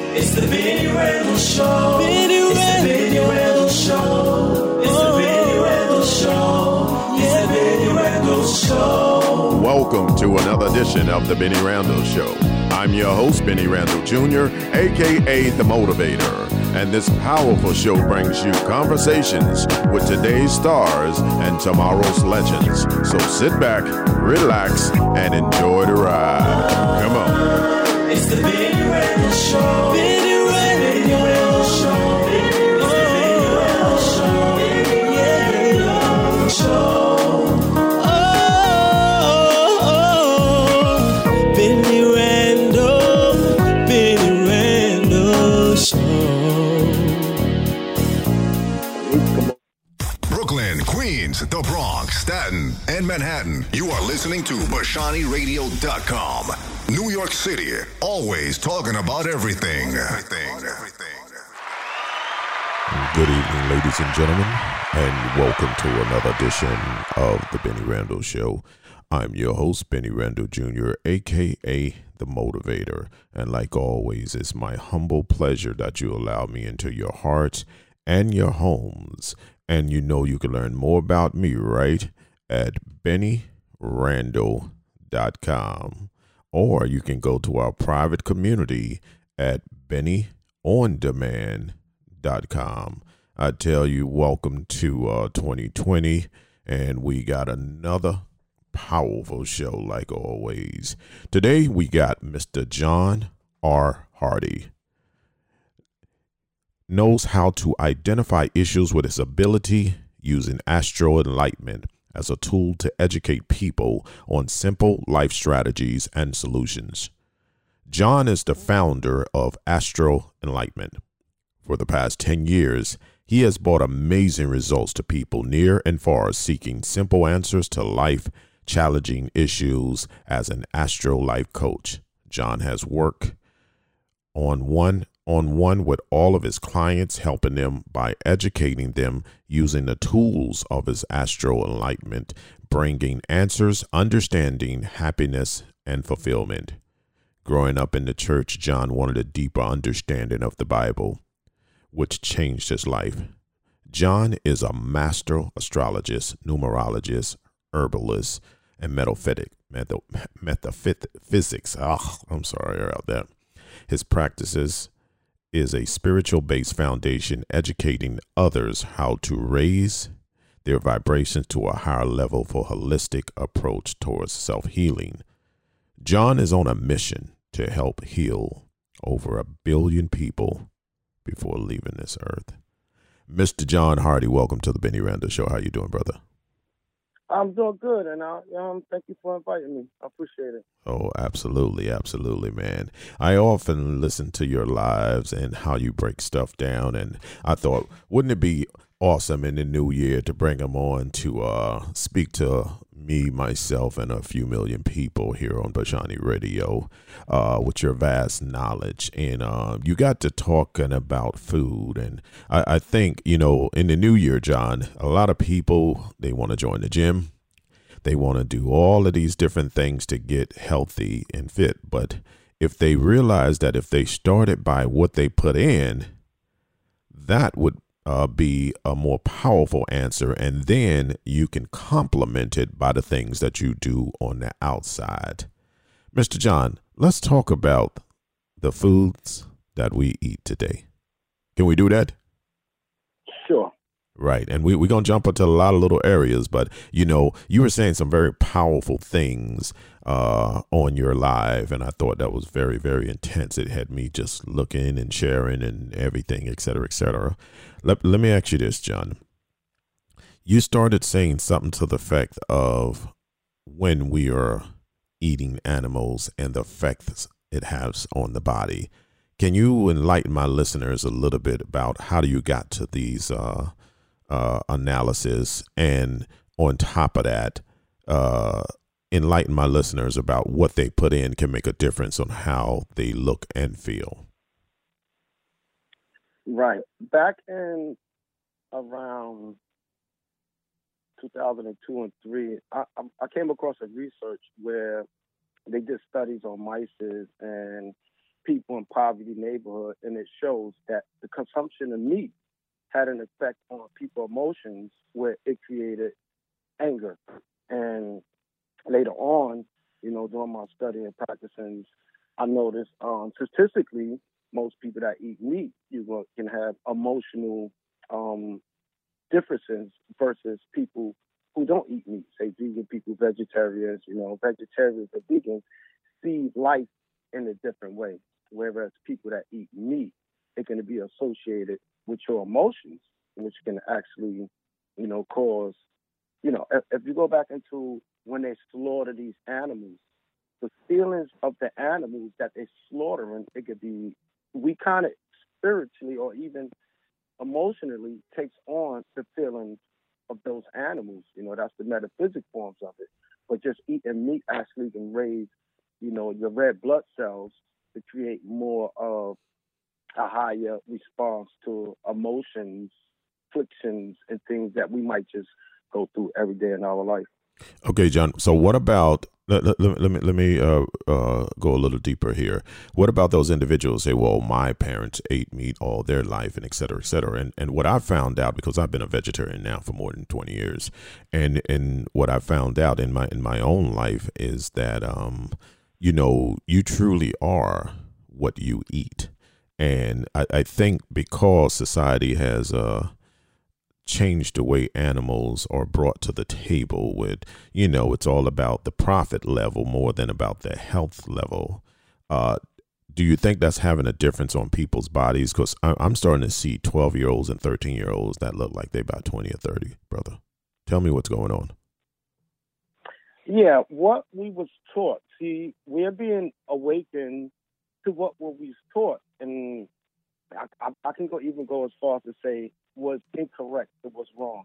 It's the Benny Randall Show. It's the Benny Randall Show. It's the Benny Randall Show. It's the Benny Randall Show. Welcome to another edition of the Benny Randall Show. I'm your host, Benny Randall Jr., a.k.a. The Motivator. And this powerful show brings you conversations with today's stars and tomorrow's legends. So sit back, relax, and enjoy the ride. Come on. It's the Benny Randall Show. Benny Randall Show. It's the Benny Randall Show. Benny Randall Show. Benny Randall Show. Brooklyn, Queens, the Bronx, Staten, and Manhattan. You are listening to BashaniRadio.com. New York City, always talking about everything. Good evening, ladies and gentlemen, and welcome to another edition of the Benny Randall Show. I'm your host, Benny Randall Jr., a.k.a. The Motivator. And like always, it's my humble pleasure that you allow me into your hearts and your homes. And you know you can learn more about me, right, at BennyRandall.com. Or you can go to our private community at BennyOnDemand.com. I tell you, welcome to 2020, and we got another powerful show like always. Today we got Mr. John R. Hardy. Knows how to identify issues with his ability using Astro Enlightenment as a tool to educate people on simple life strategies and solutions. John is the founder of Astro Enlightenment. For the past 10 years, he has brought amazing results to people near and far seeking simple answers to life challenging issues as an Astro Life coach. John has worked on one with all of his clients, helping them by educating them using the tools of his Astro Enlightenment, bringing answers, understanding, happiness, and fulfillment. Growing up in the church, John wanted a deeper understanding of the Bible, which changed his life. John is a master astrologist, numerologist, herbalist, and metaphysics. I'm sorry about that. His practices is a spiritual-based foundation educating others how to raise their vibrations to a higher level for holistic approach towards self-healing. John is on a mission to help heal over 1 billion people before leaving this earth. Mr. John Hardy, welcome to the Benny Randall Show. How you doing, brother? I'm doing good, and thank you for inviting me. I appreciate it. Oh, absolutely, absolutely, man. I often listen to your lives and how you break stuff down, and I thought, wouldn't it be awesome in the new year to bring them on to speak to me, myself, and a few million people here on Bashani Radio with your vast knowledge. And you got to talking about food. And I think, in the new year, John, a lot of people, they want to join the gym. They want to do all of these different things to get healthy and fit. But if they realize that if they started by what they put in, that would be a more powerful answer, and then you can complement it by the things that you do on the outside. Mr. John, let's talk about the foods that we eat today. Can we do that? Sure. Right. And we're going to jump into a lot of little areas, but, you were saying some very powerful things on your live, and I thought that was very, very intense. It had me just looking and sharing and everything, et cetera, et cetera. Let me ask you this, John. You started saying something to the effect of when we are eating animals and the effects it has on the body. Can you enlighten my listeners a little bit about how you got to these analysis, and on top of that, enlighten my listeners about what they put in can make a difference on how they look and feel? Right. Back in around 2002 and 3, I came across a research where they did studies on mice, and people in poverty neighborhood, and it shows that the consumption of meat had an effect on people's emotions where it created anger. And later on, during my study and practicing, I noticed statistically, most people that eat meat, can have emotional differences versus people who don't eat meat. Say vegan people, vegetarians, vegetarians or vegans see life in a different way. Whereas people that eat meat, it can be associated with your emotions, which can actually, cause, if you go back into when they slaughter these animals, the feelings of the animals that they're slaughtering, it could be, we kind of spiritually or even emotionally takes on the feelings of those animals. That's the metaphysic forms of it. But just eating meat actually can raise, your red blood cells to create more of a higher response to emotions, frictions, and things that we might just go through every day in our life. Okay, John. So what about, let me go a little deeper here. What about those individuals say, well, my parents ate meat all their life and et cetera, et cetera. And what I found out, because I've been a vegetarian now for more than 20 years, and what I found out in my own life is that, you truly are what you eat. And I think because society has changed the way animals are brought to the table with, it's all about the profit level more than about the health level. Do you think that's having a difference on people's bodies? Because I'm starting to see 12-year-olds and 13-year-olds that look like they're about 20 or 30, brother. Tell me what's going on. Yeah, what we was taught. See, we're being awakened to what we was taught. And I can even go as far as to say was incorrect, it was wrong.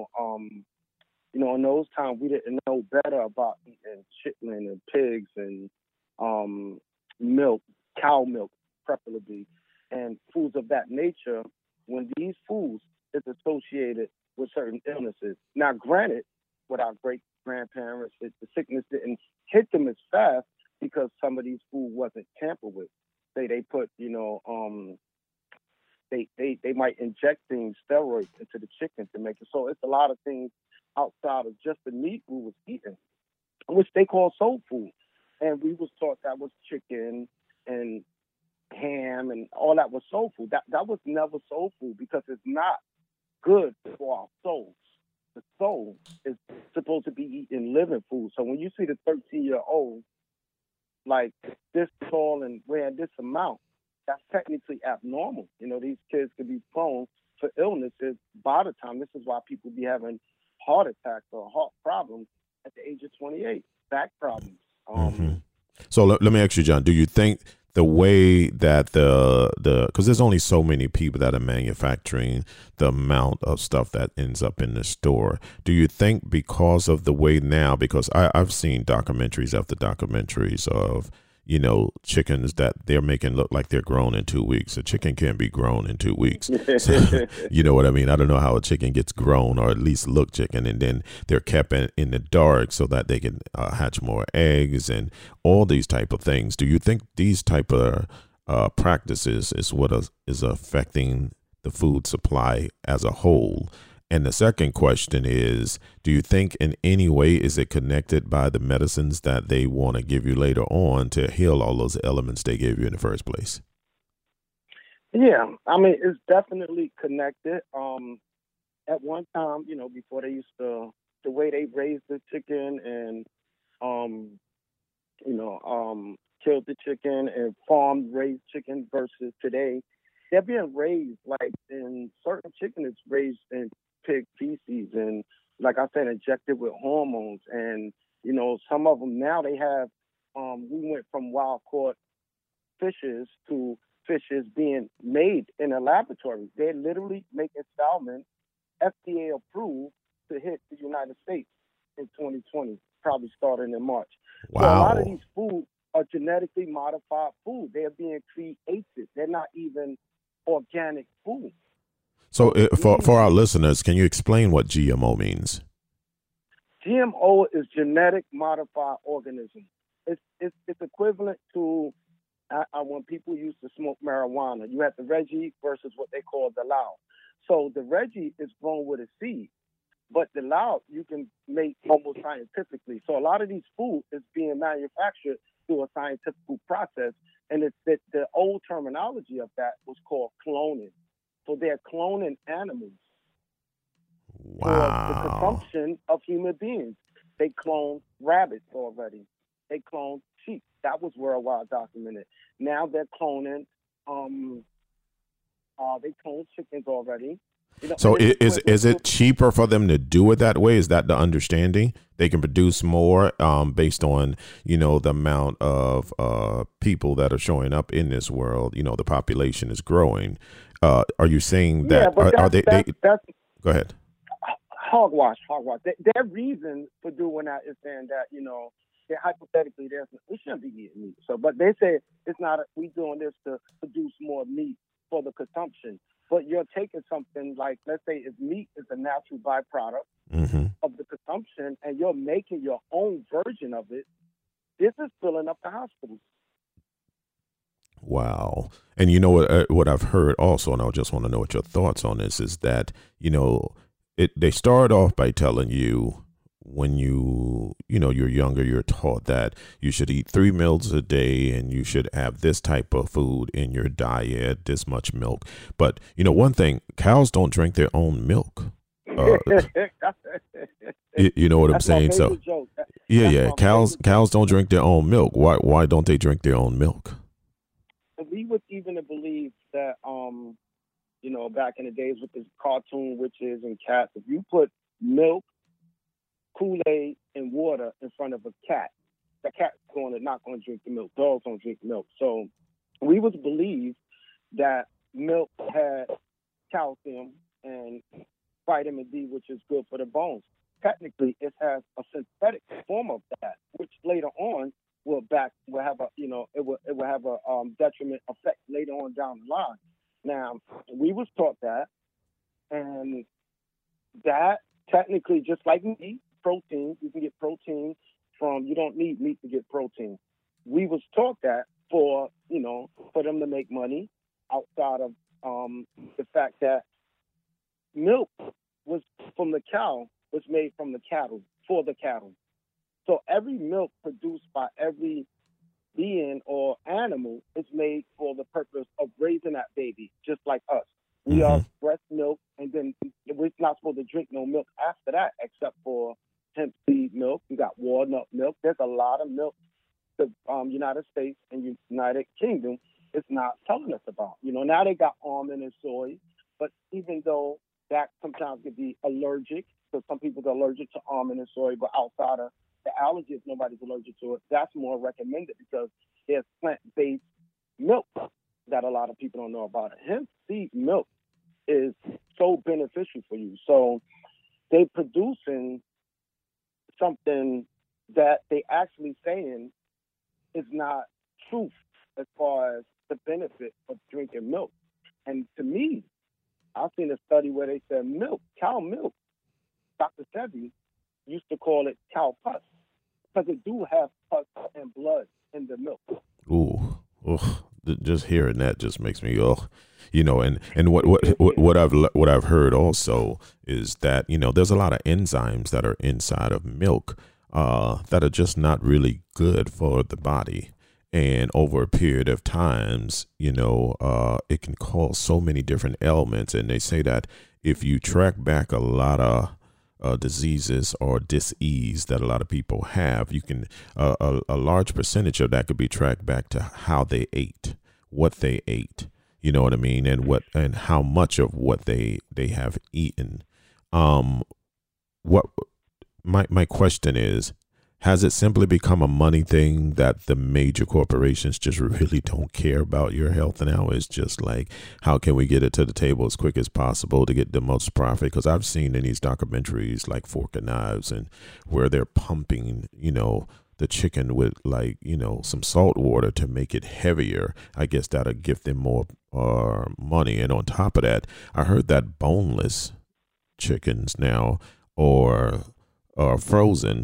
In those times we didn't know better about eating chitlin and pigs and milk, cow milk preferably, and foods of that nature, when these foods is associated with certain illnesses. Now granted, with our great grandparents, the sickness didn't hit them as fast because some of these food wasn't tampered with. Say they put, they might inject things, steroids into the chicken to make it. So it's a lot of things outside of just the meat we was eating, which they call soul food. And we was taught that was chicken and ham and all that was soul food. That was never soul food because it's not good for our souls. The soul is supposed to be eating living food. So when you see the 13-year-old like this tall and weighing this amount, that's technically abnormal. These kids could be prone to illnesses by the time. This is why people be having heart attacks or heart problems at the age of 28, back problems. So let me ask you, John, do you think the way that because there's only so many people that are manufacturing the amount of stuff that ends up in the store, do you think because of the way now, because I've seen documentaries after documentaries of, chickens that they're making look like they're grown in 2 weeks. A chicken can't be grown in 2 weeks. So, you know what I mean? I don't know how a chicken gets grown, or at least look chicken, and then they're kept in the dark so that they can hatch more eggs and all these type of things. Do you think these type of practices is what is affecting the food supply as a whole? And the second question is, do you think in any way is it connected by the medicines that they want to give you later on to heal all those elements they gave you in the first place? Yeah, I mean, it's definitely connected. At one time, before they used to, the way they raised the chicken and, killed the chicken and farmed raised chicken versus today, they're being raised like in certain chicken is raised in pig feces and, like I said, injected with hormones. And, some of them now they have, we went from wild caught fishes to fishes being made in a laboratory. They're literally making salmon FDA approved to hit the United States in 2020, probably starting in March. Wow. So a lot of these foods are genetically modified food. They're being created. They're not even organic food. So for our listeners, can you explain what GMO means? GMO is genetic modified organism. It's equivalent to when people used to smoke marijuana, you had the Reggie versus what they call the loud. So the Reggie is grown with a seed, but the loud you can make almost scientifically. So a lot of these food is being manufactured through a scientific process, and it's that the old terminology of that was called cloning. So they're cloning animals for the consumption of human beings. They cloned rabbits already. They cloned sheep. That was worldwide documented. Now they're cloning. They cloned chickens already. You know, so is it cheaper for them to do it that way? Is that the understanding? They can produce more based on, you know, the amount of people that are showing up in this world. You know, the population is growing. Are you saying that? Yeah, that's go ahead. Hogwash. Their reason for doing that is saying that, you know, hypothetically, we shouldn't be eating meat. So, but they say it's not. We doing this to produce more meat for the consumption. But you're taking something like, let's say, if meat is a natural byproduct of the consumption, and you're making your own version of it. This is filling up the hospitals. Wow. And you know what I've heard also, and I just want to know what your thoughts on this is that, you know, they start off by telling you when you're younger, you're taught that you should eat 3 meals a day and you should have this type of food in your diet, this much milk. But, you know, one thing, cows don't drink their own milk. You know what I'm saying? So, yeah. Cows don't drink their own milk. Why don't they drink their own milk? We would even believe that, you know, back in the days with this cartoon witches and cats, if you put milk, Kool-Aid, and water in front of a cat, the cat's not going to drink the milk. Dogs don't drink milk. So we would believe that milk had calcium and vitamin D, which is good for the bones. Technically, it has a synthetic form of that, which later on will have a detriment effect later on down the line. Now, we was taught that, and that technically, just like meat, protein, you can get protein from, you don't need meat to get protein. We was taught that for them to make money outside of the fact that milk was from the cow, was made from the cattle, for the cattle. So every milk produced by every being or animal is made for the purpose of raising that baby, just like us. We are breast milk, and then we're not supposed to drink no milk after that, except for hemp seed milk. You got walnut milk. There's a lot of milk the United States and United Kingdom is not telling us about. You know, now they got almond and soy, but even though that sometimes can be allergic, so some people are allergic to almond and soy, but outside of the allergy, if nobody's allergic to it, that's more recommended because there's plant-based milk that a lot of people don't know about. Hemp seed milk is so beneficial for you. So they producing something that they actually saying is not truth as far as the benefit of drinking milk. And to me, I've seen a study where they said milk, cow milk, Dr. Sebi used to call it cow pus because it do have pus and blood in the milk. Ooh, just hearing that just makes me you know, and what I've heard also is that, you know, there's a lot of enzymes that are inside of milk that are just not really good for the body. And over a period of times, you know, it can cause so many different ailments. And they say that if you track back a lot of diseases or dis-ease that a lot of people have, you can a large percentage of that could be tracked back to how they ate, what they ate. You know what I mean? And how much of what they have eaten. What my question is, has it simply become a money thing that the major corporations just really don't care about your health now? It's just like, how can we get it to the table as quick as possible to get the most profit? Because I've seen in these documentaries like Fork and Knives, and where they're pumping, you know, the chicken with, like, you know, some salt water to make it heavier. I guess that'll give them more money. And on top of that, I heard that boneless chickens now or frozen,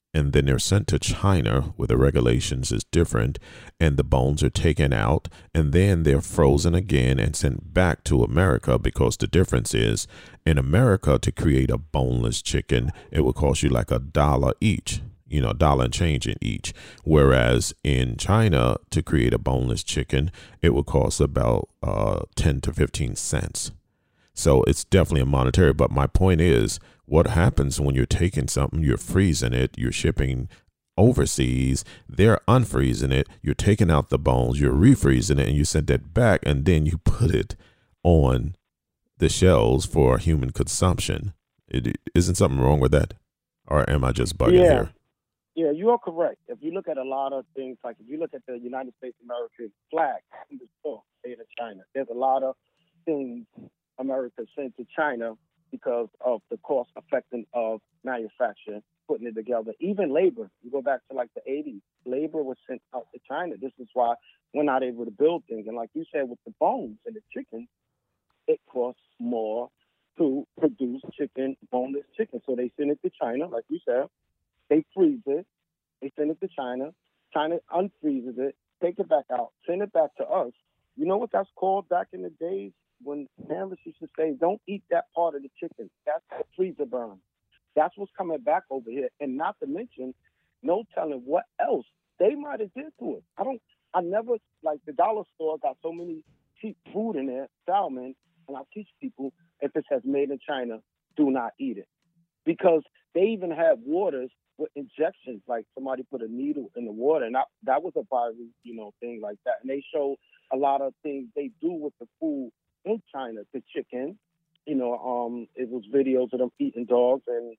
and then they're sent to China where the regulations is different, and the bones are taken out, and then they're frozen again and sent back to America, because the difference is in America, to create a boneless chicken, it would cost you like $1 each, $1 and change in each. Whereas in China, to create a boneless chicken, it would cost about 10 to 15 cents. So it's definitely a monetary. But my point is, what happens when you're taking something, you're freezing it, you're shipping overseas, they're unfreezing it, you're taking out the bones, you're refreezing it, and you send it back, and then you put it on the shelves for human consumption. It isn't something wrong with that? Or am I just bugging here? Yeah, you are correct. If you look at a lot of things, like if you look at the United States American flag in the store, state of China, there's a lot of things America sent to China because of the cost effective of manufacturing, putting it together. Even labor, you go back to like the 80s, labor was sent out to China. This is why we're not able to build things. And like you said, with the bones and the chicken, it costs more to produce chicken, boneless chicken. So they send it to China, like you said. They freeze it. They send it to China. China unfreezes it, take it back out, send it back to us. You know what that's called back in the days? When parents used to say, don't eat that part of the chicken. That's the freezer burn. That's what's coming back over here. And not to mention, no telling what else they might have did to it. I never, like the dollar store got so many cheap food in there, salmon, and I teach people, if it says made in China, do not eat it. Because they even have waters with injections, like somebody put a needle in the water, and that was a viral, thing like that. And they show a lot of things they do with the food in China, the chicken, it was videos of them eating dogs, and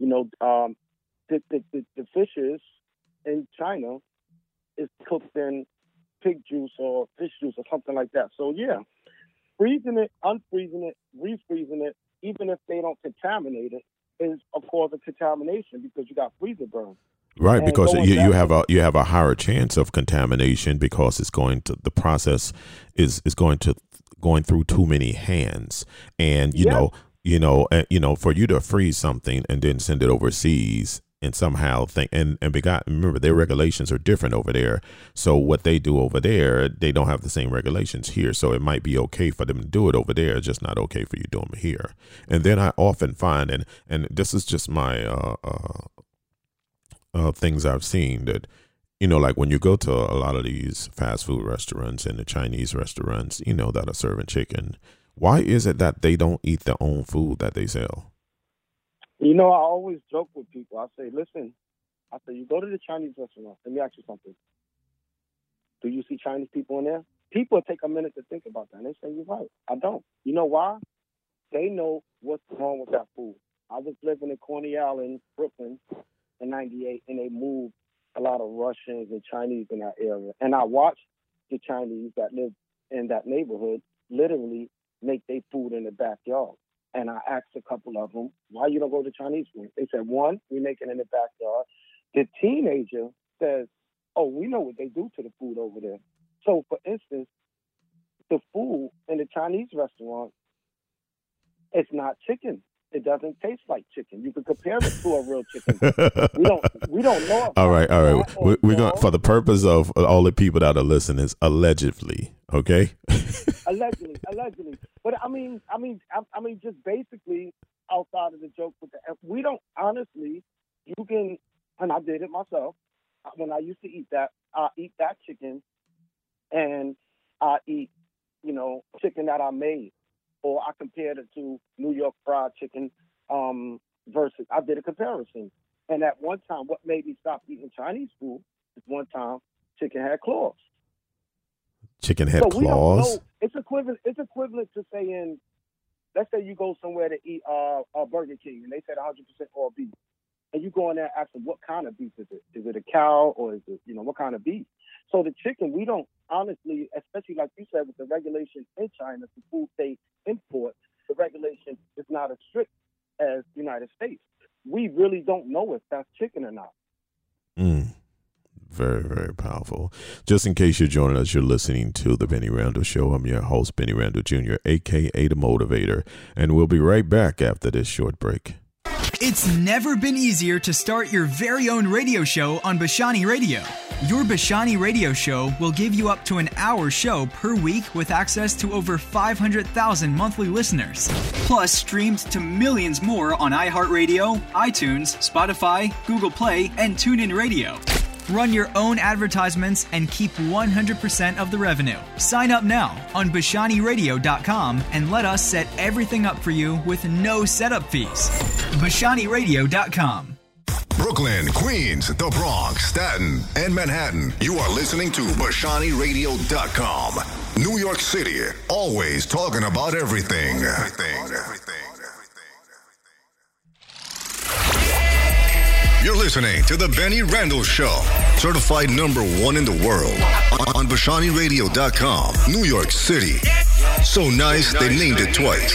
the fishes in China is cooked in pig juice or fish juice or something like that. So yeah, freezing it, unfreezing it, refreezing it, even if they don't contaminate it, is a cause of contamination because you got freezer burn. Right, and because you have a higher chance of contamination because the process is going through too many hands, and for you to freeze something and then send it overseas and somehow remember their regulations are different over there. So what they do over there, they don't have the same regulations here. So it might be okay for them to do it over there, it's just not okay for you to do them here. And then I often find, and this is just my things I've seen, that like when you go to a lot of these fast food restaurants and the Chinese restaurants, that are serving chicken, why is it that they don't eat their own food that they sell? I always joke with people. I say, listen, you go to the Chinese restaurant. Let me ask you something. Do you see Chinese people in there? People take a minute to think about that. And they say, you're right. I don't. You know why? They know what's wrong with that food. I was living in Coney Island, Brooklyn in 98, and they moved a lot of Russians and Chinese in that area. And I watched the Chinese that live in that neighborhood literally make their food in the backyard. And I asked a couple of them, why you don't go to Chinese food? They said, one, we make it in the backyard. The teenager says, oh, we know what they do to the food over there. So, for instance, the food in the Chinese restaurant, it's not chicken. It doesn't taste like chicken. You can compare it to a real chicken. We don't know. All right. We're going, for the purpose of all the people that are listening, allegedly, okay? Allegedly. But I mean, just basically outside of the joke with we don't honestly. You can, and I did it myself. When I used to eat that, I eat that chicken, and I eat, chicken that I made. Or I compared it to New York fried chicken versus, I did a comparison. And at one time, what made me stop eating Chinese food is one time chicken had claws. Chicken had claws? It's equivalent to saying, let's say you go somewhere to eat a Burger King and they said 100% all beef. And you go in there and ask them, what kind of beef is it? Is it a cow or is it, what kind of beef? So the chicken, we don't honestly, especially like you said with the regulation in China, the food they import, the regulation is not as strict as the United States. We really don't know if that's chicken or not. Very, very powerful. Just in case you're joining us, you're listening to The Benny Randall Show. I'm your host, Benny Randall Jr., a.k.a. The Motivator. And we'll be right back after this short break. It's never been easier to start your very own radio show on Bashani Radio. Your Bashani Radio show will give you up to an hour show per week with access to over 500,000 monthly listeners. Plus, streamed to millions more on iHeartRadio, iTunes, Spotify, Google Play, and TuneIn Radio. Run your own advertisements and keep 100% of the revenue. Sign up now on BashaniRadio.com and let us set everything up for you with no setup fees. BashaniRadio.com. Brooklyn, Queens, the Bronx, Staten, and Manhattan. You are listening to BashaniRadio.com. New York City, always talking about everything. You're listening to The Benny Randall Show, certified #1 in the world on BashaniRadio.com, New York City. So nice, they named it twice.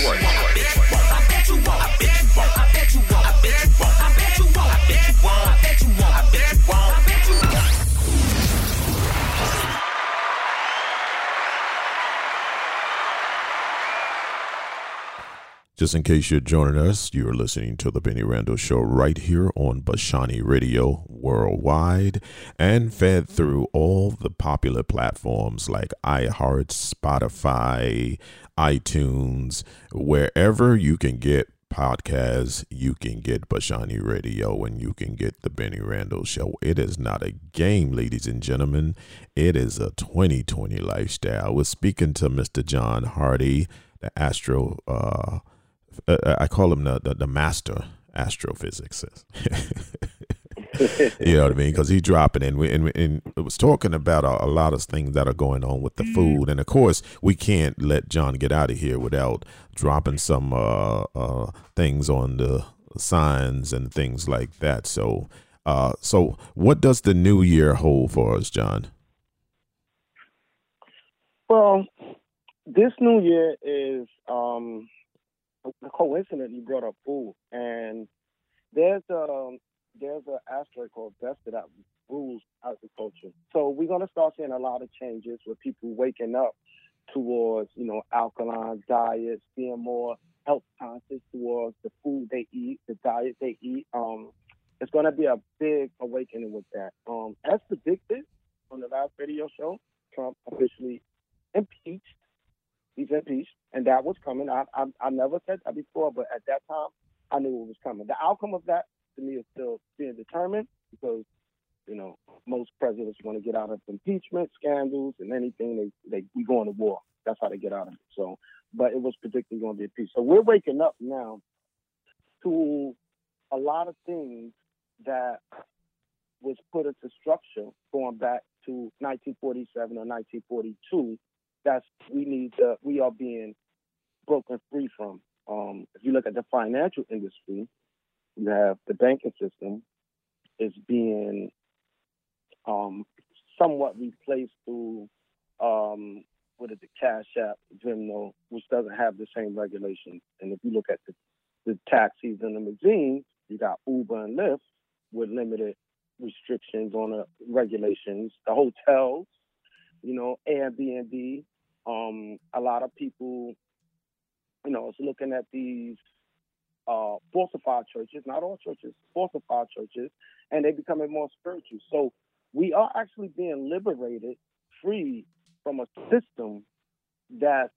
Just in case you're joining us, you're listening to The Benny Randall Show right here on Bashani Radio worldwide and fed through all the popular platforms like iHeart, Spotify, iTunes. Wherever you can get podcasts, you can get Bashani Radio and you can get The Benny Randall Show. It is not a game, ladies and gentlemen. It is a 2020 lifestyle. We're speaking to Mr. John Hardy, the astro I call him the master astrophysicist. You know what I mean? Because he's dropping in. And it was talking about a lot of things that are going on with the food. And, of course, we can't let John get out of here without dropping some things on the signs and things like that. So what does the new year hold for us, John? Well, this new year is coincidentally brought up food, and there's an asteroid called Vesta that rules agriculture. So we're going to start seeing a lot of changes with people waking up towards, alkaline diets, being more health conscious towards the food they eat, the diet they eat. It's going to be a big awakening with that. As predicted on the last radio show, Trump officially impeached. He's impeached, and that was coming. I never said that before, but at that time, I knew it was coming. The outcome of that, to me, is still being determined because, most presidents want to get out of impeachment, scandals, and anything. We go into war. That's how they get out of it. So, but it was predicted going to be impeached. So we're waking up now to a lot of things that was put into structure going back to 1947 or 1942. We are being broken free from. If you look at the financial industry, you have the banking system is being somewhat replaced through Cash App, Venmo, which doesn't have the same regulations. And if you look at the taxis and the limousines, you got Uber and Lyft with limited restrictions on the regulations. The hotels, Airbnb. A lot of people, is looking at these falsified churches, not all churches, falsified churches, and they're becoming more spiritual. So we are actually being liberated, free from a system that,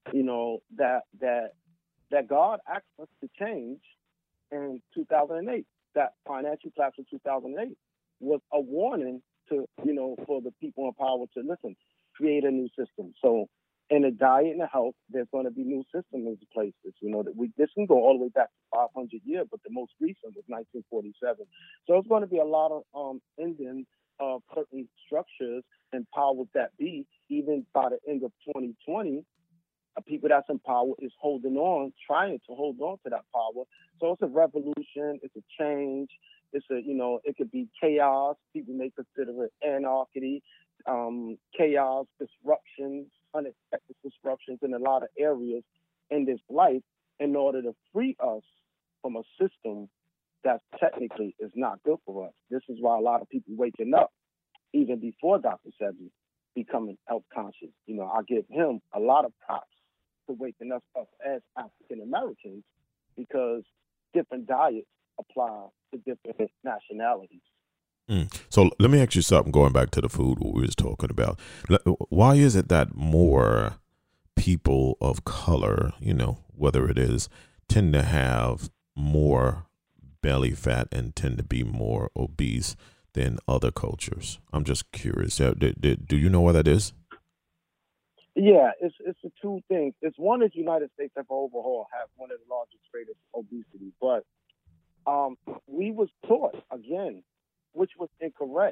that God asked us to change in 2008. That financial collapse in 2008 was a warning to, for the people in power to listen, create a new system. So in the diet and the health, there's going to be new systems in places. This can go all the way back to 500 years, but the most recent was 1947. So it's going to be a lot of ending of certain structures and powers that be, even by the end of 2020. People that's in power is trying to hold on to that power. So it's a revolution, it's a change, it could be chaos. People may consider it anarchy, chaos, disruptions, unexpected disruptions in a lot of areas in this life in order to free us from a system that technically is not good for us. This is why a lot of people waking up, even before Dr. Sebi, becoming health conscious. I give him a lot of props for waking us up as African Americans, because different diets apply to different nationalities. So let me ask you something, going back to the food we was talking about. Why is it that more people of color, whether it is, tend to have more belly fat and tend to be more obese than other cultures? I'm just curious. Do you know why that is? Yeah, it's the two things. It's one is United States as overall have one of the largest rates of obesity, but we was taught again, which was incorrect.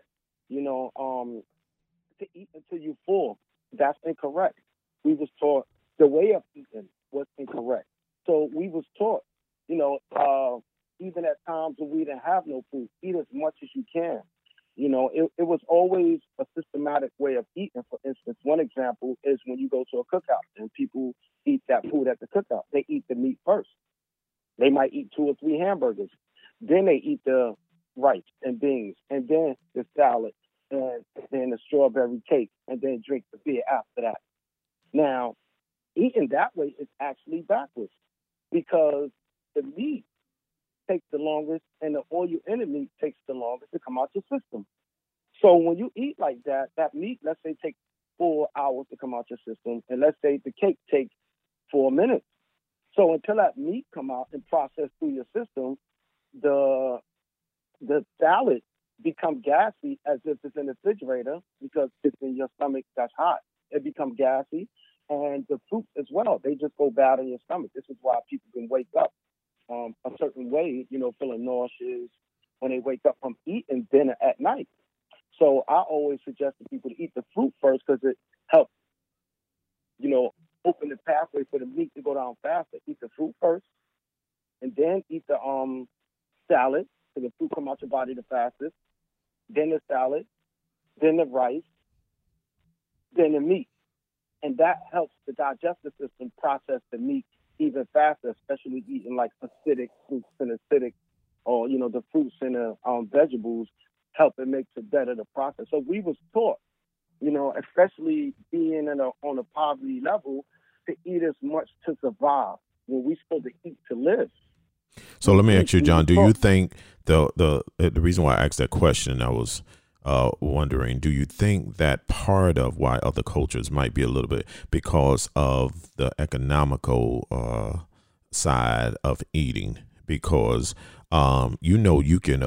To eat until you full, that's incorrect. We was taught the way of eating was incorrect. So we was taught, even at times when we didn't have no food, eat as much as you can. It was always a systematic way of eating. For instance, one example is when you go to a cookout and people eat that food at the cookout. They eat the meat first. They might eat 2 or 3 hamburgers. Then they eat the rice and beans, and then the salad, and then the strawberry cake, and then drink the beer after that. Now, eating that way is actually backwards because the meat takes the longest and the oil in the meat takes the longest to come out your system. So when you eat like that, that meat, let's say, takes 4 hours to come out your system, and let's say the cake takes 4 minutes. So until that meat come out and process through your system, the salad become gassy as if it's in the refrigerator because it's in your stomach that's hot. It become gassy, and the fruits as well. They just go bad in your stomach. This is why people can wake up a certain way, feeling nauseous when they wake up from eating dinner at night. So I always suggest to people to eat the fruit first because it helps, open the pathway for the meat to go down faster. Eat the fruit first, and then eat the salad so the fruit come out your body the fastest. Then the salad, then the rice, then the meat. And that helps the digestive system process the meat even faster, especially eating like acidic fruits and acidic, or, the fruits and the vegetables help it makes it better to process. So we was taught, especially being on a poverty level, to eat as much to survive when we supposed to eat to live. So let me ask you, John, do you think the reason why I asked that question, I was wondering, do you think that part of why other cultures might be a little bit because of the economical side of eating? Because, you can,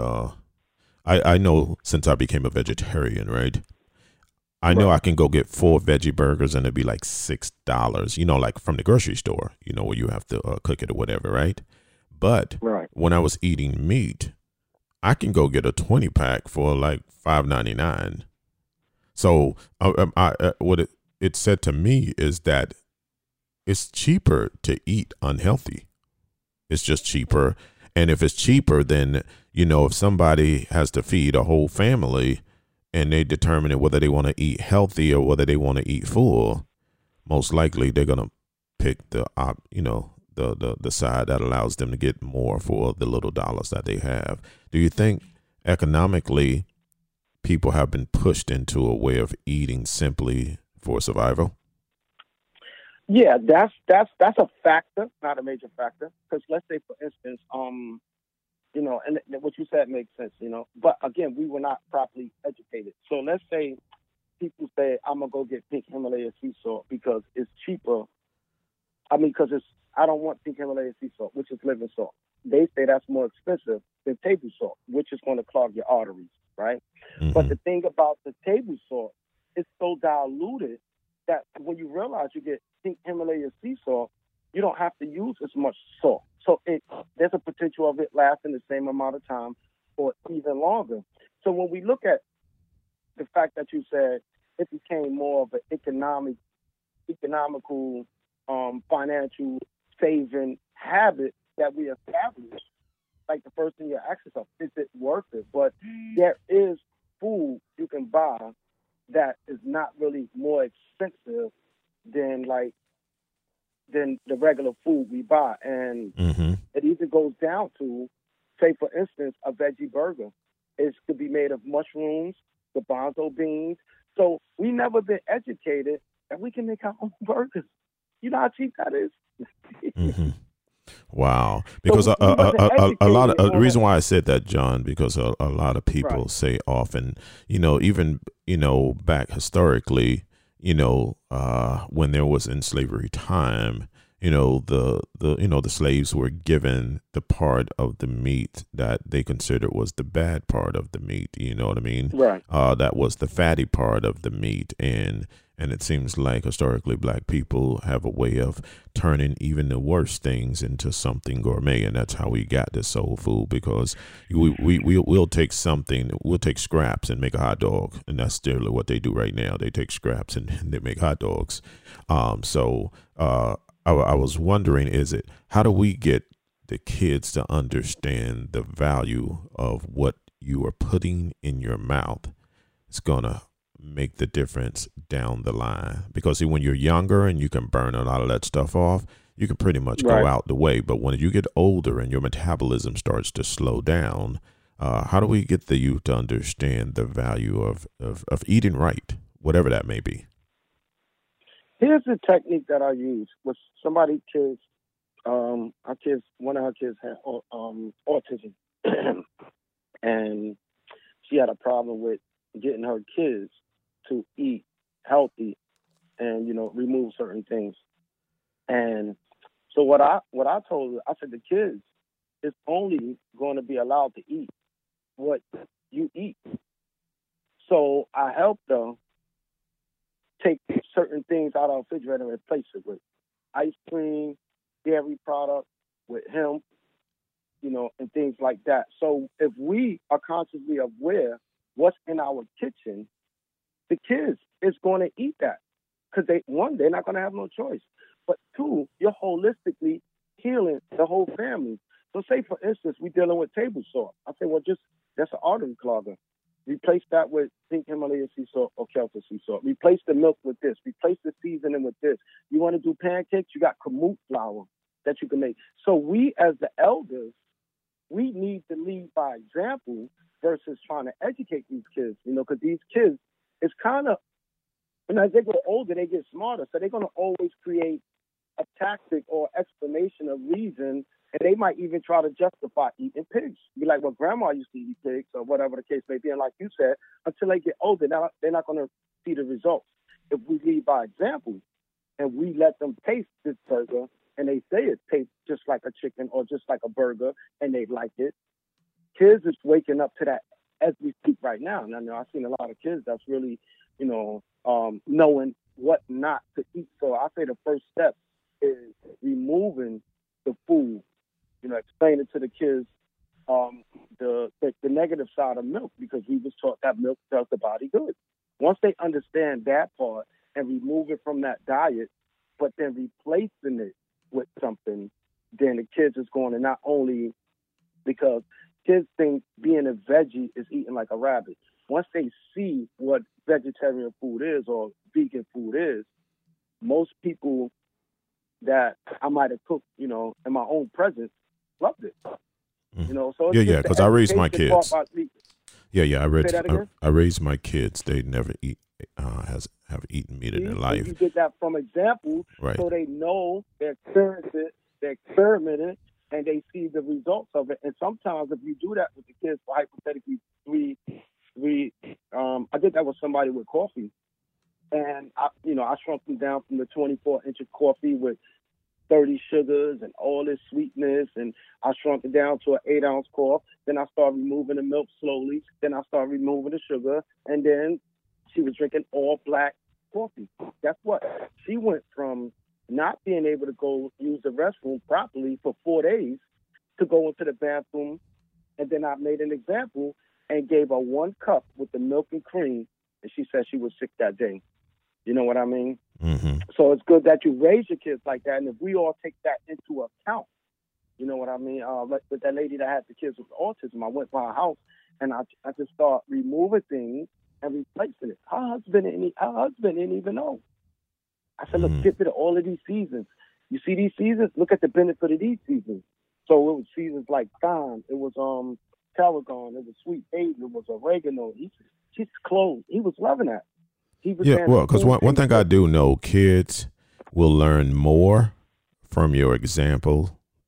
I know since I became a vegetarian, right? I know I can go get 4 veggie burgers and it'd be like $6, like from the grocery store, where you have to cook it or whatever, right? But when I was eating meat, I can go get a 20-pack for like $5.99. So what it said to me is that it's cheaper to eat unhealthy. It's just cheaper. And if it's cheaper, then, if somebody has to feed a whole family and they determine whether they want to eat healthy or whether they want to eat full, most likely they're going to pick the side that allows them to get more for the little dollars that they have. Do you think economically people have been pushed into a way of eating simply for survival? Yeah, that's a factor, not a major factor. Because let's say, for instance, and what you said makes sense, But again, we were not properly educated. So let's say people say, I'm gonna go get pink Himalaya sea salt because it's cheaper. Because I don't want pink Himalayan sea salt, which is living salt. They say that's more expensive than table salt, which is going to clog your arteries, right? Mm-hmm. But the thing about the table salt, it's so diluted that when you realize you get pink Himalayan sea salt, you don't have to use as much salt. So there's a potential of it lasting the same amount of time or even longer. So when we look at the fact that you said it became more of an economical, financial saving habit that we established, like the first thing you ask yourself, is it worth it? But there is food you can buy that is not really more expensive than the regular food we buy. And it either goes down to, say, for instance, a veggie burger. It could be made of mushrooms, garbanzo beans. So we never been educated that we can make our own burgers. You know how cheap that is? Wow. Because So he wasn't a lot of educated the on reason it. why I said that, John, because a lot of people Right. say often, even, back historically, when there was in slavery time, the slaves were given the part of the meat that they considered was the bad part of the meat. You know what I mean? Right. That was the fatty part of the meat. And it seems like historically black people have a way of turning even the worst things into something gourmet. And that's how we got this soul food, because we'll take we'll take scraps and make a hot dog. And that's still what they do right now. They take scraps and they make hot dogs. I was wondering, how do we get the kids to understand the value of what you are putting in your mouth? It's going to make the difference down the line, because see, when you're younger and you can burn a lot of that stuff off, you can pretty much go Right. out the way. But when you get older and your metabolism starts to slow down, how do we get the youth to understand the value of eating right, whatever that may be? Here's the technique that I use with somebody kids. Our kids, one of her kids had autism, and she had a problem with getting her kids to eat healthy and remove certain things. And so what I told her, I said the kids is only going to be allowed to eat what you eat. So I helped her take certain things out of the refrigerator and replace it with ice cream, dairy products, with hemp, and things like that. So if we are consciously aware what's in our kitchen, the kids is going to eat that, because they're not going to have no choice. But two, you're holistically healing the whole family. So say, for instance, we're dealing with table salt. I say, well, that's an artery clogger. Replace that with pink Himalayan sea salt or Celtic sea salt. Replace the milk with this. Replace the seasoning with this. You want to do pancakes? You got kamut flour that you can make. So we, as the elders, we need to lead by example versus trying to educate these kids, because these kids, it's kind of, as they get older, they get smarter. So they're going to always create a tactic or explanation of reason, and they might even try to justify eating pigs. Be like, well, grandma used to eat pigs, or whatever the case may be. And like you said, until they get older, they're not going to see the results. If we lead by example and we let them taste this burger, and they say it tastes just like a chicken or just like a burger, and they like it, kids is waking up to that as we speak right now. And I know I've seen a lot of kids that's really, knowing what not to eat. So I say the first step is removing the food, explaining to the kids the negative side of milk, because we was taught that milk does the body good. Once they understand that part and remove it from that diet, but then replacing it with something, then the kids is going to not only, because kids think being a veggie is eating like a rabbit. Once they see what vegetarian food is or vegan food is, most people that I might have cooked, in my own presence, loved it. So it's Yeah, because I raised my kids. Yeah, I raised my kids. They never have eaten meat in their life. You get that from example, right? So they know, they experience it, they experiment it, and they see the results of it. And sometimes if you do that with the kids, for hypothetically I did that with somebody with coffee, and I shrunk them down from the 24-inch of coffee with 30 sugars and all this sweetness, and I shrunk it down to an 8-ounce cup. Then I started removing the milk slowly. Then I started removing the sugar, and then she was drinking all black coffee. Guess what? She went from not being able to go use the restroom properly for 4 days to go into the bathroom, and then I made an example and gave her 1 cup with the milk and cream, and she said she was sick that day. You know what I mean? Mm-hmm. So it's good that you raise your kids like that, and if we all take that into account, you know what I mean? Like with that lady that had the kids with autism, I went by her house, and I just started removing things and replacing it. Her husband didn't even know. I said, look, get rid of all of these seasons. You see these seasons? Look at the benefit of these seasons. So it was seasons like thyme, it was tarragon, it was sweet basil, it was oregano. She's clothes. He was loving that. Because one thing I do know, kids will learn more from your example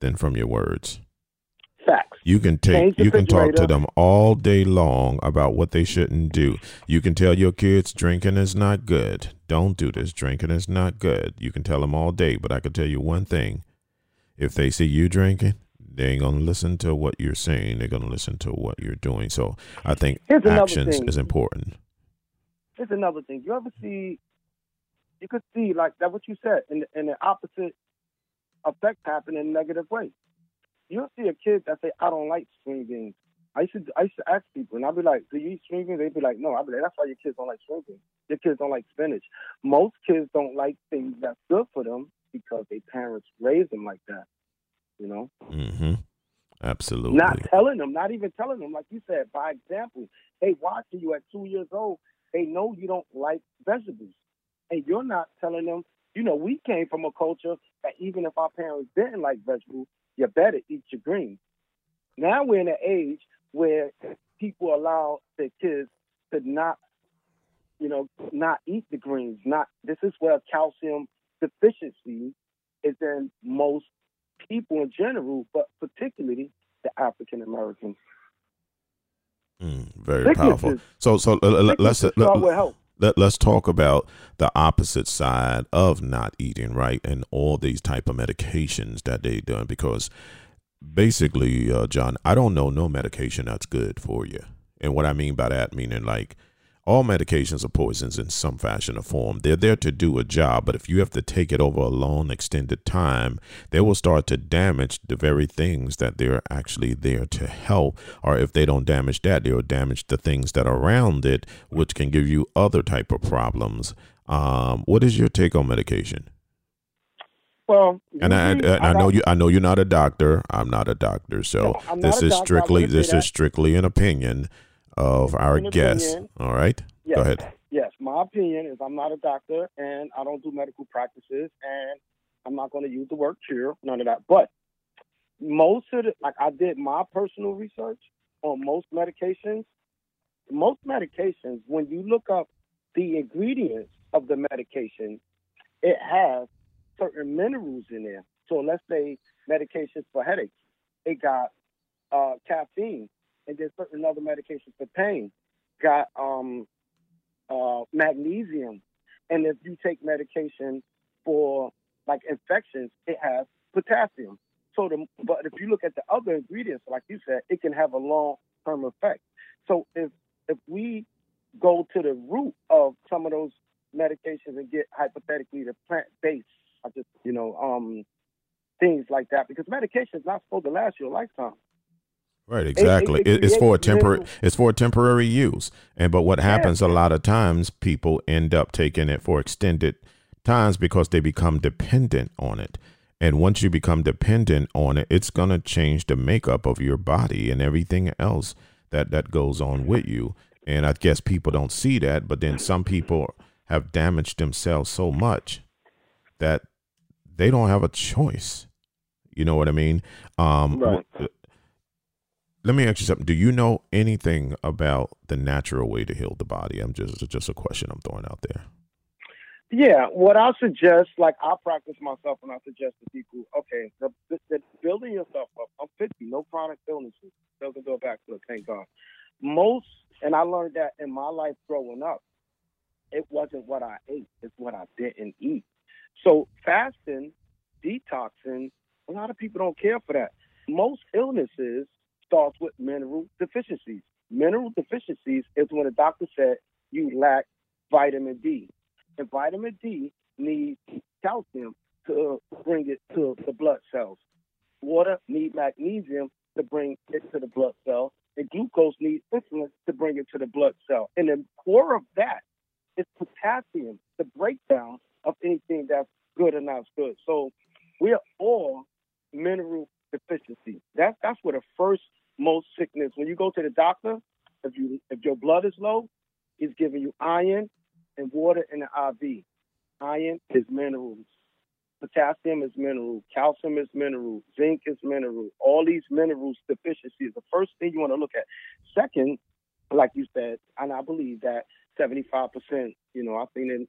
than from your words. Facts. You can Change the talk to refrigerator. them all day long about what they shouldn't do. You can tell your kids drinking is not good. Don't do this. Drinking is not good. You can tell them all day, but I can tell you one thing. If they see you drinking, they ain't going to listen to what you're saying. They're going to listen to what you're doing. So I think actions is important. Here's another thing. You could see like that what you said, in the opposite effect happen in a negative way. You'll see a kid that say, I don't like string beans. I used to ask people, and I'd be like, do you eat string beans? They'd be like, no. I'd be like, that's why your kids don't like string beans. Your kids don't like spinach. Most kids don't like things that's good for them because their parents raised them like that, you know? Mm-hmm. Absolutely. Not even telling them, like you said, by example. They watching you at 2 years old. They know you don't like vegetables. And you're not telling them, you know, we came from a culture that even if our parents didn't like vegetables, you better eat your greens. Now we're in an age where people allow their kids to not eat the greens. This is where calcium deficiency is in most people in general, but particularly the African Americans. Very powerful. So let's talk about the opposite side of not eating, right? And all these type of medications that they done, because basically, John, I don't know no medication that's good for you. And what I mean by that, meaning like all medications are poisons in some fashion or form. They're there to do a job, but if you have to take it over a long, extended time, they will start to damage the very things that they're actually there to help. Or if they don't damage that, they'll damage the things that are around it, which can give you other type of problems. What is your take on medication? Well, and I know you're not a doctor. I'm not a doctor, so this is strictly an opinion of our guests. All right. Yes. Go ahead. Yes. My opinion is I'm not a doctor and I don't do medical practices and I'm not going to use the word cure, none of that. But I did my personal research on most medications, when you look up the ingredients of the medication, it has certain minerals in there. So let's say medications for headaches, it got caffeine. And then certain other medications for pain got magnesium. And if you take medication for like infections, it has potassium. But if you look at the other ingredients, like you said, it can have a long-term effect. So if we go to the root of some of those medications and get hypothetically the plant-based, things like that, because medication is not supposed to last you a lifetime. Right, exactly. It's for a temporary use. But what happens a lot of times, people end up taking it for extended times because they become dependent on it. And once you become dependent on it, it's going to change the makeup of your body and everything else that goes on with you. And I guess people don't see that, but then some people have damaged themselves so much that they don't have a choice. You know what I mean? Right. Let me ask you something. Do you know anything about the natural way to heal the body? Just a question I'm throwing out there. Yeah, what I suggest, like I practice myself and I suggest to people, okay, the building yourself up. I'm 50, no chronic illnesses. Doesn't go back to it, thank God. And I learned that in my life growing up, it wasn't what I ate, it's what I didn't eat. So fasting, detoxing, a lot of people don't care for that. Most illnesses starts with mineral deficiencies. Mineral deficiencies is when the doctor said you lack vitamin D. And vitamin D needs calcium to bring it to the blood cells. Water needs magnesium to bring it to the blood cell. And glucose needs insulin to bring it to the blood cell. And the core of that is potassium, the breakdown of anything that's good and not good. So we are all mineral deficiency. That's where the first most sickness. When you go to the doctor, if your blood is low, he's giving you iron and water in the IV. Iron is minerals. Potassium is mineral. Calcium is mineral. Zinc is mineral. All these minerals deficiencies is the first thing you want to look at. Second, like you said, and I believe that 75%, you know, I think that,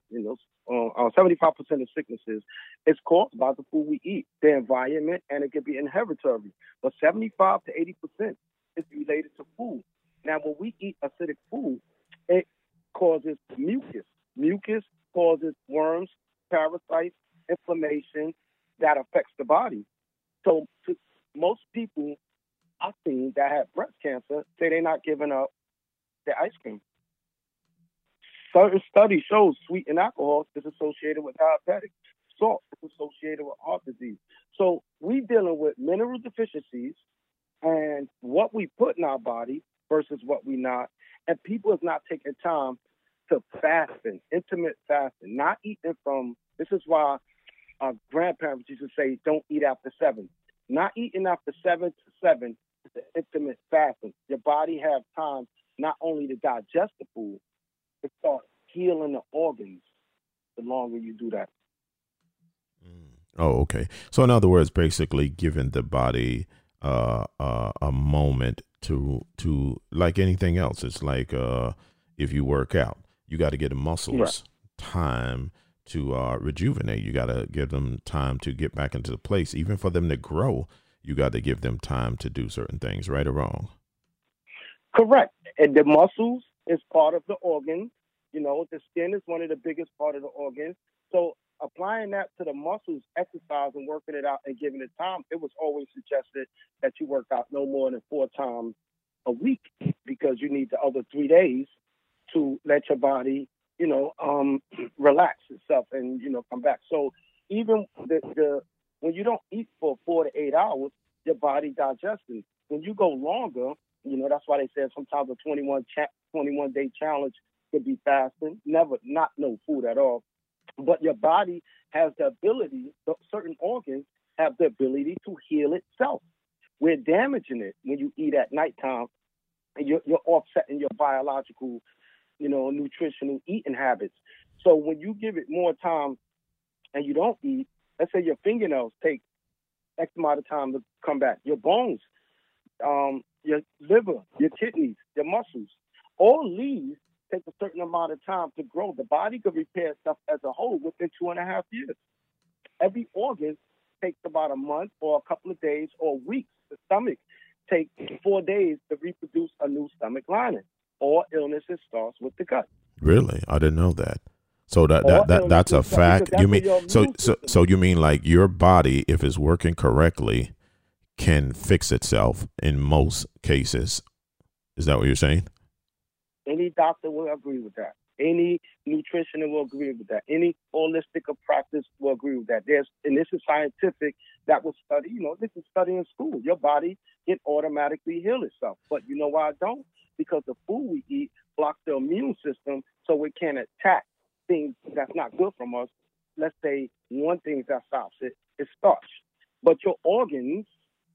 75% of sicknesses is caused by the food we eat, the environment, and it can be inheritary. But 75 to 80% is related to food. Now, when we eat acidic food, it causes mucus. Mucus causes worms, parasites, inflammation that affects the body. So most people I've seen that have breast cancer say they're not giving up their ice cream. Certain studies show sweetened alcohol is associated with diabetes. Salt is associated with heart disease. So we dealing with mineral deficiencies and what we put in our body versus what we not. And people is not taking time to fasting, intermittent fasting, not eating from, this is why our grandparents used to say, don't eat after 7. Not eating after 7 to 7 is the intermittent fasting. Your body have time not only to digest the food, but start healing the organs the longer you do that. Oh, okay. So in other words, basically giving the body a moment to like anything else. It's like if you work out, you got to get the muscles time to rejuvenate. You got to give them time to get back into the place. Even for them to grow, you got to give them time to do certain things, right or wrong? Correct. And the muscles is part of the organ. You know, the skin is one of the biggest part of the organ. So applying that to the muscles, exercise and working it out and giving it time, it was always suggested that you work out no more than 4 times a week because you need the other 3 days to let your body, you know, relax itself and, you know, come back. So even when you don't eat for 4 to 8 hours, your body digesting. When you go longer, you know, that's why they said sometimes a 21-day challenge could be fasting, not no food at all. But your body has the ability, certain organs have the ability to heal itself. We're damaging it when you eat at nighttime, and you're offsetting your biological, you know, nutritional eating habits. So when you give it more time and you don't eat, let's say your fingernails take X amount of time to come back, your bones, your liver, your kidneys, your muscles, all these take a certain amount of time to grow. The body could repair itself as a whole within 2.5 years. Every organ takes about a month or a couple of days or weeks. The stomach takes 4 days to reproduce a new stomach lining. All illnesses starts with the gut. Really? I didn't know that. So that's a fact. You mean so you mean like your body, if it's working correctly, can fix itself in most cases. Is that what you're saying? Any doctor will agree with that. Any nutritionist will agree with that. Any holistic practice will agree with that. And this is scientific that was studied. You know, this is studied in school. Your body can automatically heal itself. But you know why I don't? Because the food we eat blocks the immune system so it can attack things that's not good from us. Let's say one thing that stops it is starch. But your organs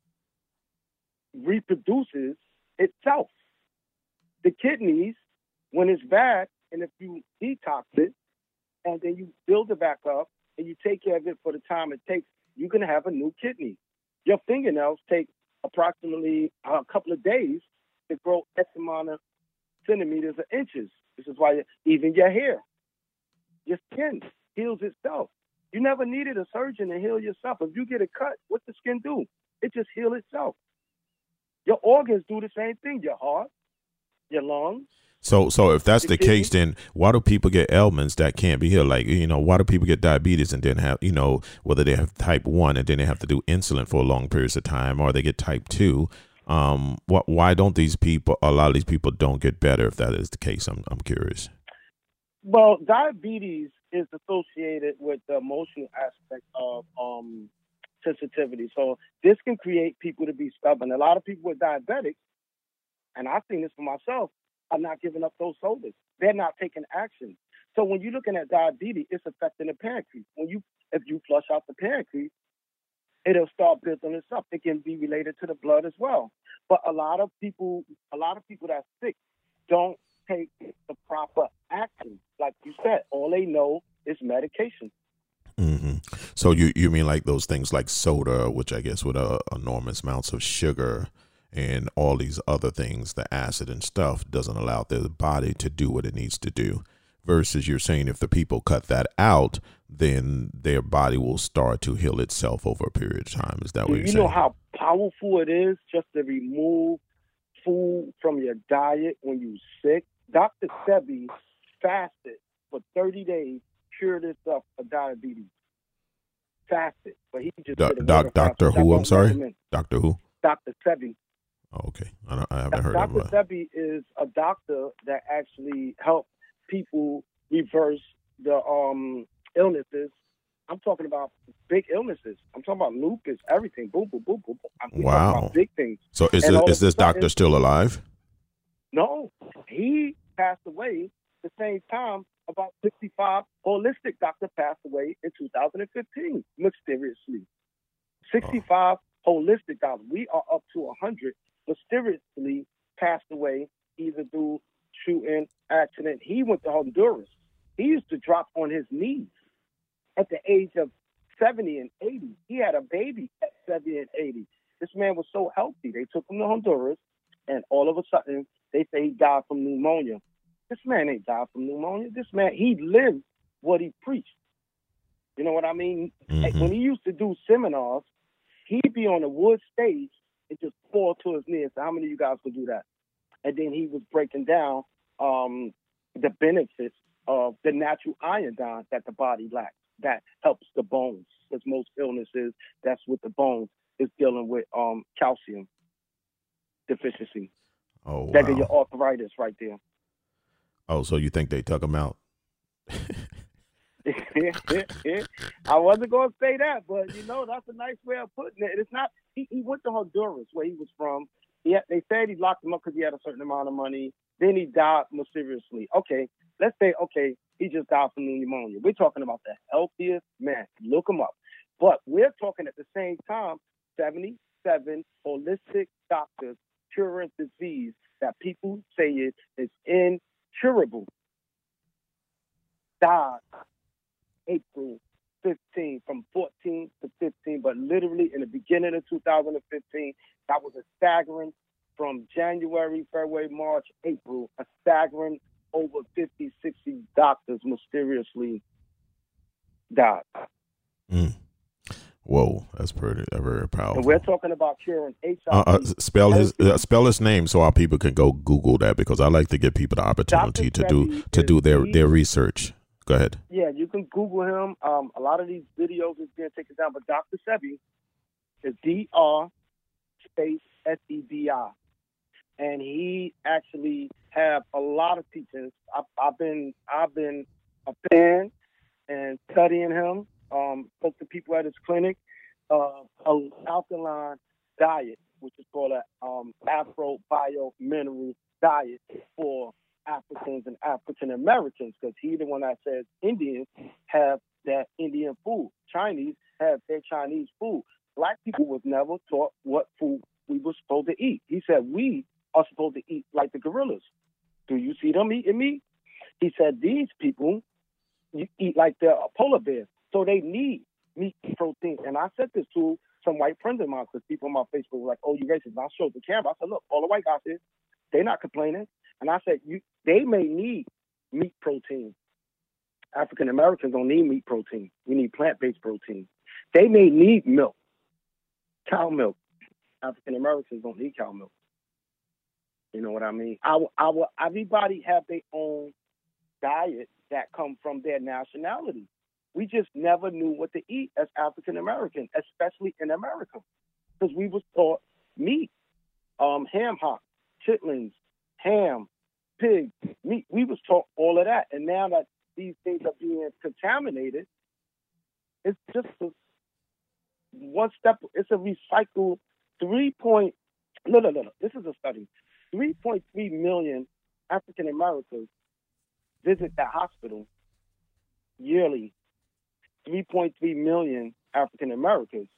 reproduces itself. The kidneys, when it's bad, and if you detox it, and then you build it back up, and you take care of it for the time it takes, you can have a new kidney. Your fingernails take approximately a couple of days to grow X amount of centimeters or inches. This is why even your hair, your skin heals itself. You never needed a surgeon to heal yourself. If you get a cut, what the skin do? It just heals itself. Your organs do the same thing. Your heart, your lungs. So if that's the case, then why do people get ailments that can't be healed? Like, you know, why do people get diabetes and then have, you know, whether they have type 1 and then they have to do insulin for long periods of time, or they get type 2? Why don't these people, a lot of these people don't get better if that is the case? I'm curious. Well, diabetes is associated with the emotional aspect of sensitivity. So this can create people to be stubborn. A lot of people with diabetics, and I've seen this for myself, are not giving up those shoulders. They're not taking action. So when you're looking at diabetes, it's affecting the pancreas. If you flush out the pancreas, it'll start building itself. It can be related to the blood as well. But a lot of people that's sick don't take the proper action. Like you said, all they know is medication. Mm-hmm. So you mean like those things like soda, which I guess with enormous amounts of sugar and all these other things, the acid and stuff, doesn't allow their body to do what it needs to do. Versus you're saying if the people cut that out, then their body will start to heal itself over a period of time. Is that what you're saying? You know how powerful it is just to remove food from your diet when you're sick? Dr. Sebi fasted for 30 days, cured himself of diabetes. Fasted. But he just Dr. Who? I'm sorry? Dr. Who? Dr. Sebi. Oh, okay. I haven't heard of him. Dr. Sebi is a doctor that actually helped people reverse the illnesses. I'm talking about big illnesses. I'm talking about lupus, everything. Boom, boom, boom, boom. I'm talking about big things. So is this doctor still alive? No. He passed away at the same time. About 65 holistic doctor passed away in 2015, mysteriously. 65 holistic doctors. We are up to 100 mysteriously passed away either through shooting, accident. He went to Honduras. He used to drop on his knees at the age of 70 and 80. He had a baby at 70 and 80. This man was so healthy. They took him to Honduras, and all of a sudden, they say he died from pneumonia. This man ain't died from pneumonia. This man, he lived what he preached. You know what I mean? Mm-hmm. When he used to do seminars, he'd be on a wood stage and just fall to his knees. So how many of you guys could do that? And then he was breaking down the benefits of the natural iodine that the body lacks. That helps the bones. Because most illnesses, that's with the bones, is dealing with calcium deficiency. Oh, wow. That is your arthritis right there. Oh, so you think they took him out? I wasn't going to say that, but, that's a nice way of putting it. It's not, he went to Honduras, where he was from. They said he locked him up because he had a certain amount of money. Then he died mysteriously. Okay, let's say, he just died from pneumonia. We're talking about the healthiest man. Look him up. But we're talking at the same time, 77 holistic doctors curing disease that people say is incurable. Died April 15, from 14 to 15, but literally in the beginning of 2015, that was a staggering from January, February, March, April, a staggering over 50, 60 doctors mysteriously died. Whoa, that's very powerful. And we're talking about curing HIV. Spell his name so our people can go Google that, because I like to give people the opportunity to do their research. Go ahead. Yeah, you can Google him. A lot of these videos is being taken down, but Dr. Sebi is Dr. space Sebi, and he actually have a lot of teachings. I've been a fan and studying him. Spoke to people at his clinic. An alkaline diet, which is called a Afro Bio Mineral diet for Africans and African Americans, because he's the one that says Indians have that Indian food. Chinese have their Chinese food. Black people was never taught what food we were supposed to eat. He said we are supposed to eat like the gorillas. Do you see them eating meat? He said these people eat like the polar bears, so they need meat protein. And I said this to some white friends of mine, because people on my Facebook were like, "Oh, you racist?" And I showed the camera. I said, "Look, all the white guys here, they're not complaining." And I said, they may need meat protein. African Americans don't need meat protein. We need plant-based protein. They may need milk, cow milk. African Americans don't need cow milk. You know what I mean? Everybody have their own diet that come from their nationality. We just never knew what to eat as African Americans, especially in America, because we was taught meat, ham hock, chitlins, ham, pig, meat. We was taught all of that. And now that these things are being contaminated, it's just one step. It's a recycled this is a study. 3.3 million African Americans visit that hospital yearly. 3.3 million African Americans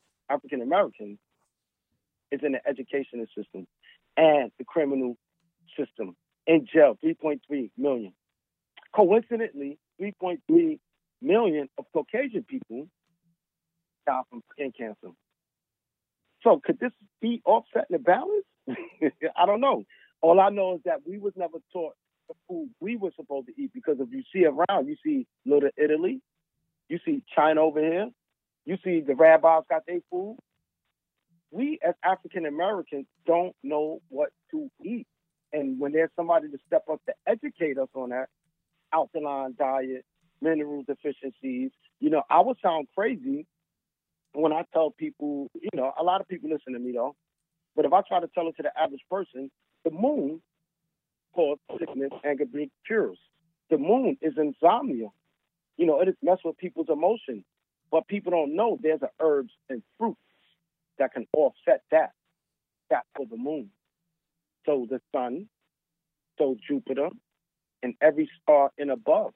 is in the educational system and the criminal system. In jail, 3.3 million. Coincidentally, 3.3 million of Caucasian people die from skin cancer. So could this be offsetting the balance? I don't know. All I know is that we was never taught the food we were supposed to eat, because if you see around, you see Little Italy, you see China over here, you see the rabbis got their food. We as African Americans don't know what to eat. And when there's somebody to step up to educate us on that, alkaline diet, mineral deficiencies, I would sound crazy when I tell people, a lot of people listen to me though, but if I try to tell it to the average person, the moon causes sickness and can bring cures. The moon is insomnia. It is mess with people's emotions. But people don't know there's a herbs and fruits that can offset that. That's for the moon. So the sun, so Jupiter, and every star and above.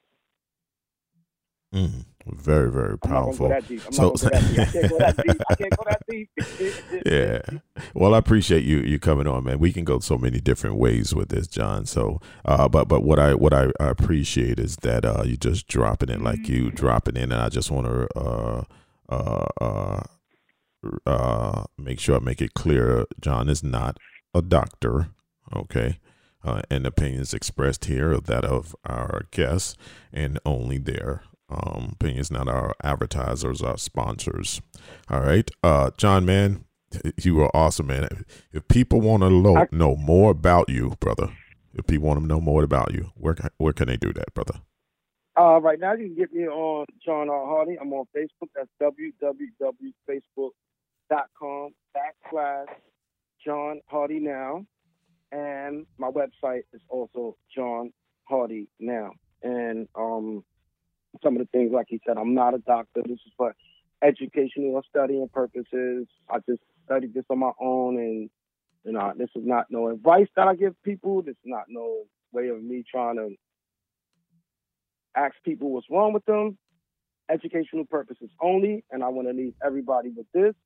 Very, very powerful. I can't go that deep. Yeah. Well, I appreciate you coming on, man. We can go so many different ways with this, John. So, but what I appreciate is that you just dropping it like you dropping in, and I just want to make sure I make it clear. John is not a doctor, okay? And opinions expressed here are that of our guests and only their opinions, not our advertisers, our sponsors. All right. John, man, you are awesome, man. If people want to know more about you, brother, if people want to know more about you, where can they do that, brother? Right now, you can get me on John R. Hardy. I'm on Facebook. That's www.facebook.com/John Hardy Now. And my website is also John Hardy Now. And some of the things, like he said, I'm not a doctor. This is for educational or studying purposes. I just studied this on my own, and this is not no advice that I give people. This is not no way of me trying to ask people what's wrong with them. Educational purposes only, and I want to leave everybody with this.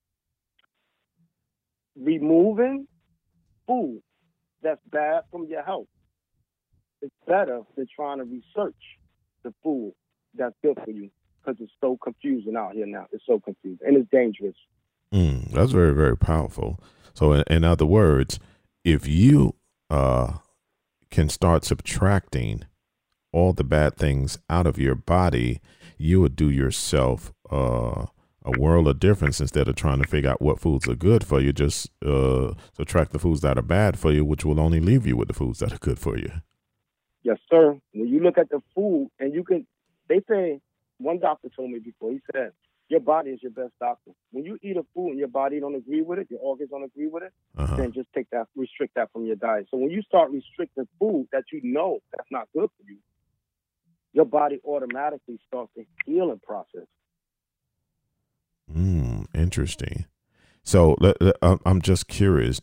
Removing food that's bad from your health is better than trying to research the food that's good for you, because it's so confusing out here now. It's so confusing, and it's dangerous. That's very, very powerful. So in other words, if you can start subtracting all the bad things out of your body, you would do yourself a world of difference. Instead of trying to figure out what foods are good for you, just subtract the foods that are bad for you, which will only leave you with the foods that are good for you. Yes, sir. When you look at the food, and they say, one doctor told me before, he said, your body is your best doctor. When you eat a food and your body don't agree with it, your organs don't agree with it, then just restrict that from your diet. So when you start restricting food that that's not good for you, your body automatically starts the healing process. Interesting. So I'm just curious,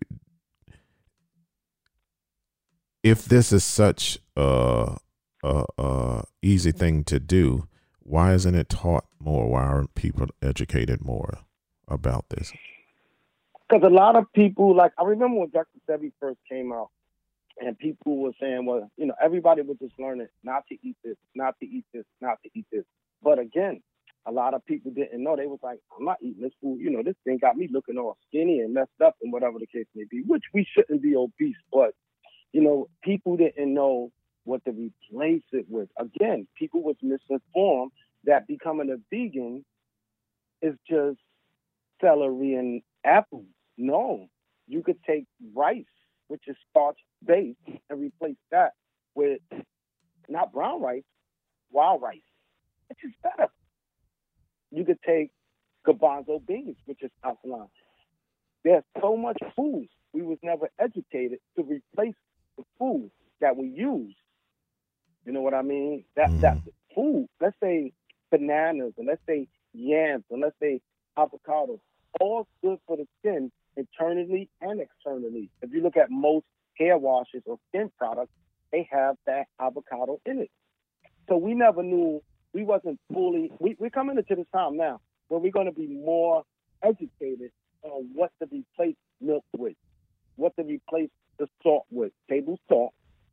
if this is such a easy thing to do, why isn't it taught more? Why aren't people educated more about this? Because a lot of people, like, I remember when Dr. Sebi first came out, and people were saying, well, everybody was just learning not to eat this, not to eat this, not to eat this. But again, a lot of people didn't know. They was like, I'm not eating this food. This thing got me looking all skinny and messed up and whatever the case may be, which we shouldn't be obese. But, people didn't know what to replace it with. Again, people was misinformed that becoming a vegan is just celery and apples. No, you could take rice, which is starch-based, and replace that with not brown rice, wild rice, which is better. You could take garbanzo beans, which is alkaline. There's so much food we was never educated to replace the food that we use. You know what I mean? That's food. Let's say bananas, and let's say yams, and let's say avocados, all good for the skin internally and externally. If you look at most hair washes or skin products, they have that avocado in it. So we never knew. We wasn't fully. We're coming into this time now where we're going to be more educated on what to replace milk with, what to replace the salt with. Table salt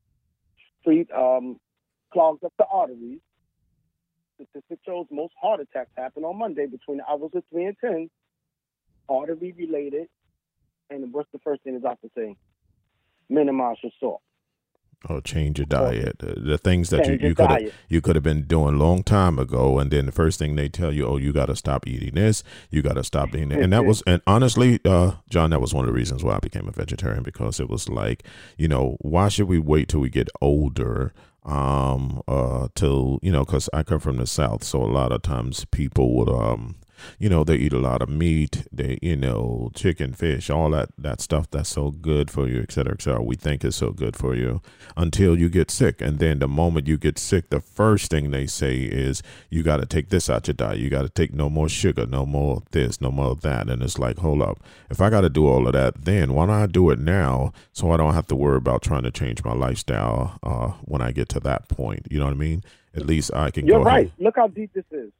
clogs up the arteries. Statistics shows most heart attacks happen on Monday between the hours of 3 and 10. Artery-related And what's the first thing the doctor say? Minimize your salt. Oh, change your diet. The things that Change you could have been doing a long time ago, and then the first thing they tell you, oh, you got to stop eating this, you got to stop eating that. And honestly, John, that was one of the reasons why I became a vegetarian, because it was like, why should we wait till we get older? Till, because I come from the South, so a lot of times people would, they eat a lot of meat, they, chicken, fish, all that stuff that's so good for you, et cetera, we think is so good for you until you get sick. And then the moment you get sick, the first thing they say is, you got to take this out your diet. You got to take no more sugar, no more this, no more that. And it's like, hold up. If I got to do all of that, then why don't I do it now so I don't have to worry about trying to change my lifestyle when I get to that point? You know what I mean? At least I can You're go right. ahead. Look how deep this is.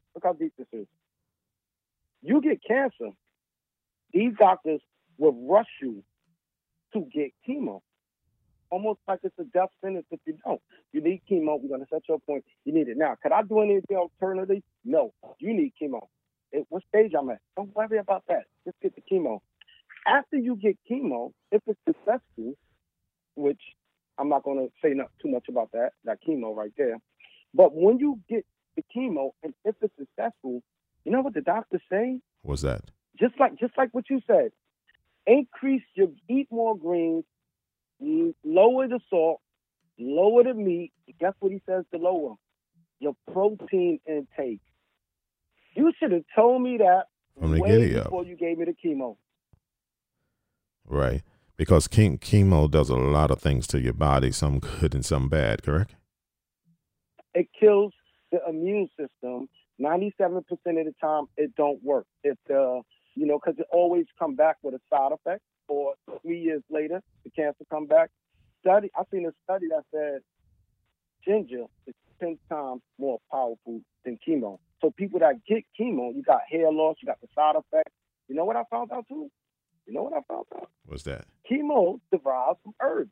You get cancer, these doctors will rush you to get chemo. Almost like it's a death sentence if you don't. You need chemo. We're going to set your point. You need it now. Could I do anything alternatively? No. You need chemo. What stage I'm at? Don't worry about that. Just get the chemo. After you get chemo, if it's successful, which I'm not going to say too much about that chemo right there. But when you get the chemo, and if it's successful, you know what the doctors say? What's that? Just like what you said. Eat more greens, lower the salt, lower the meat. Guess what he says to lower? Your protein intake. You should have told me that way before you gave me the chemo. Right. Because chemo does a lot of things to your body, some good and some bad, correct? It kills the immune system. 97% of the time, it don't work. Because it always come back with a side effect, or 3 years later, the cancer come back. I seen a study that said ginger is 10 times more powerful than chemo. So people that get chemo, you got hair loss, you got the side effects. You know what I found out too? What's that? Chemo derives from herbs.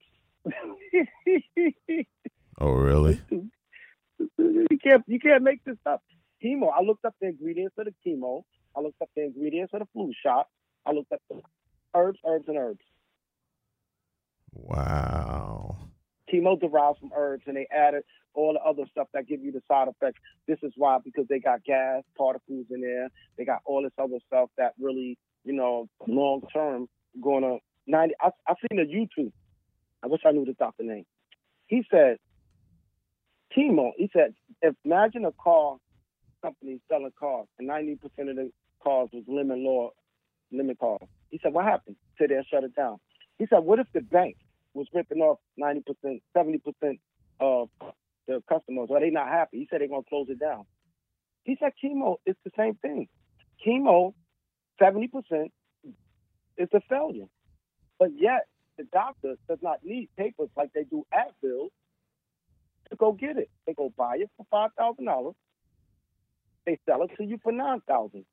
Oh, really? You can't make this up. Chemo. I looked up the ingredients of the chemo. I looked up the ingredients of the flu shot. I looked up the herbs. Wow. Chemo derives from herbs, and they added all the other stuff that give you the side effects. This is why, because they got gas particles in there. They got all this other stuff that really, long term gonna 90. I seen a YouTube. I wish I knew the doctor name. He said chemo. He said, imagine a car company selling cars, and 90% of the cars was lemon cars. He said, what happened? He said they'll shut it down. He said, what if the bank was ripping off 90%, 70% of the customers? Are they not happy? He said they're going to close it down. He said chemo is the same thing. Chemo, 70% is a failure. But yet, the doctor does not need papers like they do Advil to go get it. They go buy it for $5,000. They sell it to you for $9,000.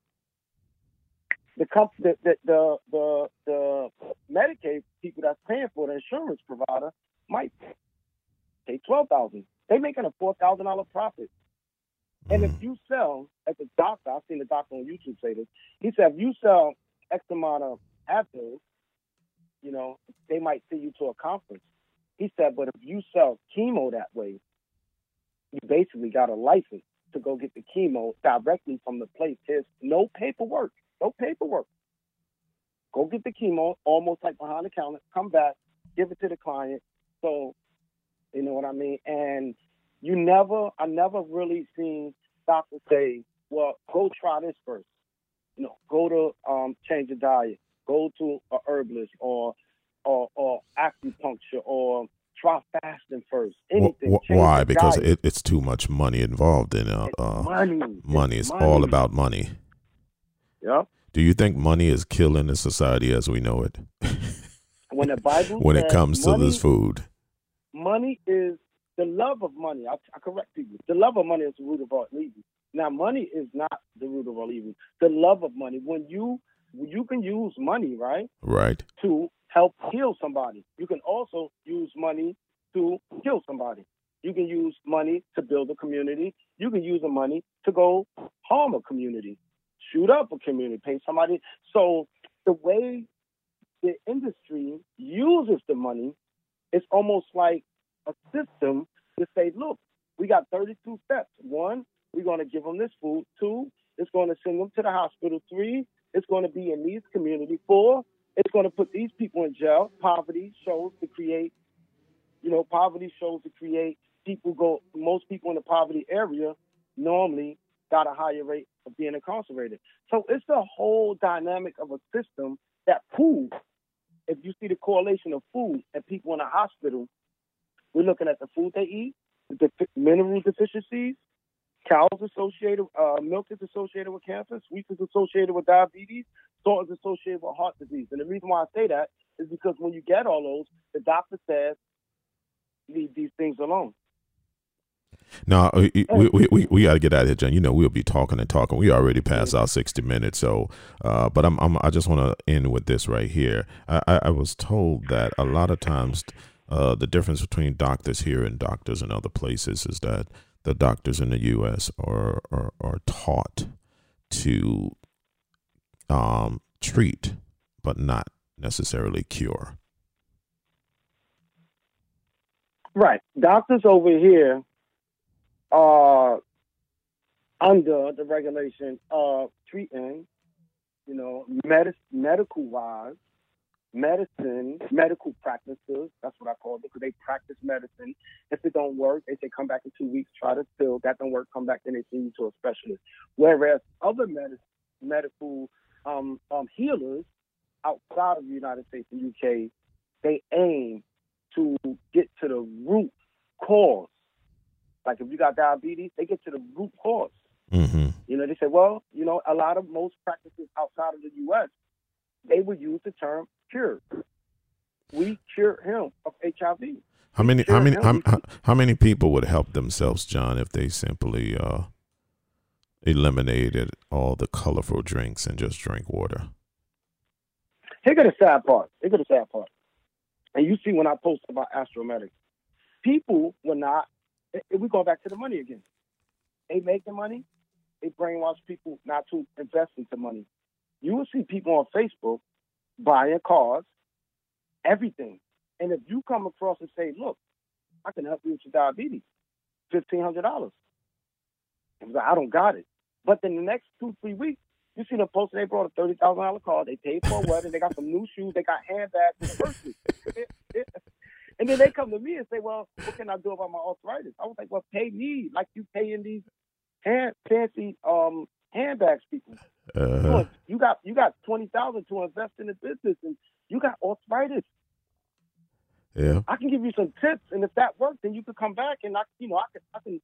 The Medicaid people that's paying for the insurance provider might pay $12,000. They're making a $4,000 profit. And if you sell, as a doctor, I've seen a doctor on YouTube say this. He said, if you sell X amount of Advil, they might send you to a conference. He said, but if you sell chemo that way, you basically got a license to go get the chemo directly from the place. There's no paperwork. Go get the chemo, almost like behind the counter, come back, give it to the client. So, you know what I mean? And I never really seen doctors say, well, go try this first. Go to change your diet. Go to a herbalist or acupuncture, or try fasting first. Anything. Why? Because it's too much money involved in money. It's all about money. Yep. Do you think money is killing the society as we know it? When the Bible when says it comes to this food, money is the love of money. I correct people. The love of money is the root of all evil. Now, money is not the root of all evil. The love of money. When you can use money, right, to help heal somebody. You can also use money to kill somebody. You can use money to build a community. You can use the money to go harm a community, shoot up a community, pay somebody. So the way the industry uses the money. It's almost like a system to say, look, we got 32 steps. 1, we're going to give them this food. 2, it's going to send them to the hospital. 3, it's going to be in these communities. 4, it's going to put these people in jail. Poverty shows to create most people in the poverty area normally got a higher rate of being incarcerated. So it's the whole dynamic of a system that proves, if you see the correlation of food and people in the hospital, we're looking at the food they eat, the mineral deficiencies, cows associated, milk is associated with cancer, sweets is associated with diabetes, salt is associated with heart disease. And the reason why I say that is because when you get all those, the doctor says, leave these things alone. Now, we got to get out of here, John. You know, we'll be talking and talking. We already passed our 60 minutes. So, but I just want to end with this right here. I was told that a lot of times the difference between doctors here and doctors in other places is that the doctors in the U.S. are taught to treat, but not necessarily cure. Right. Doctors over here are under the regulation of treating, medical-wise, medical practices. That's what I call it, because they practice medicine. If it don't work, they say come back in 2 weeks, try to still. That don't work, come back, then they send you to a specialist. Whereas other medical healers outside of the United States and UK, they aim to get to the root cause. Like if you got diabetes, they get to the root cause. Mm-hmm. They say, most practices outside of the U.S., they would use the term cure. We cure him of HIV. How many people would help themselves, John, if they simply eliminated all the colorful drinks and just drink water? Here go the sad part. And you see when I post about Astromedics, people were not, we go back to the money again. They make the money. They brainwash people not to invest into money. You will see people on Facebook buying cars, everything. And if you come across and say, look, I can help you with your diabetes, $1,500. I don't got it. But then the next 2-3 weeks, you see them posting, they brought a $30,000 car, they paid for a wedding, they got some new shoes, they got handbags and purses. And then they come to me and say, well, what can I do about my arthritis? I was like, well, pay me like you pay in these fancy handbags, people. Uh-huh. You got $20,000 to invest in the business, and you got arthritis. Yeah, I can give you some tips, and if that works, then you could come back, and I can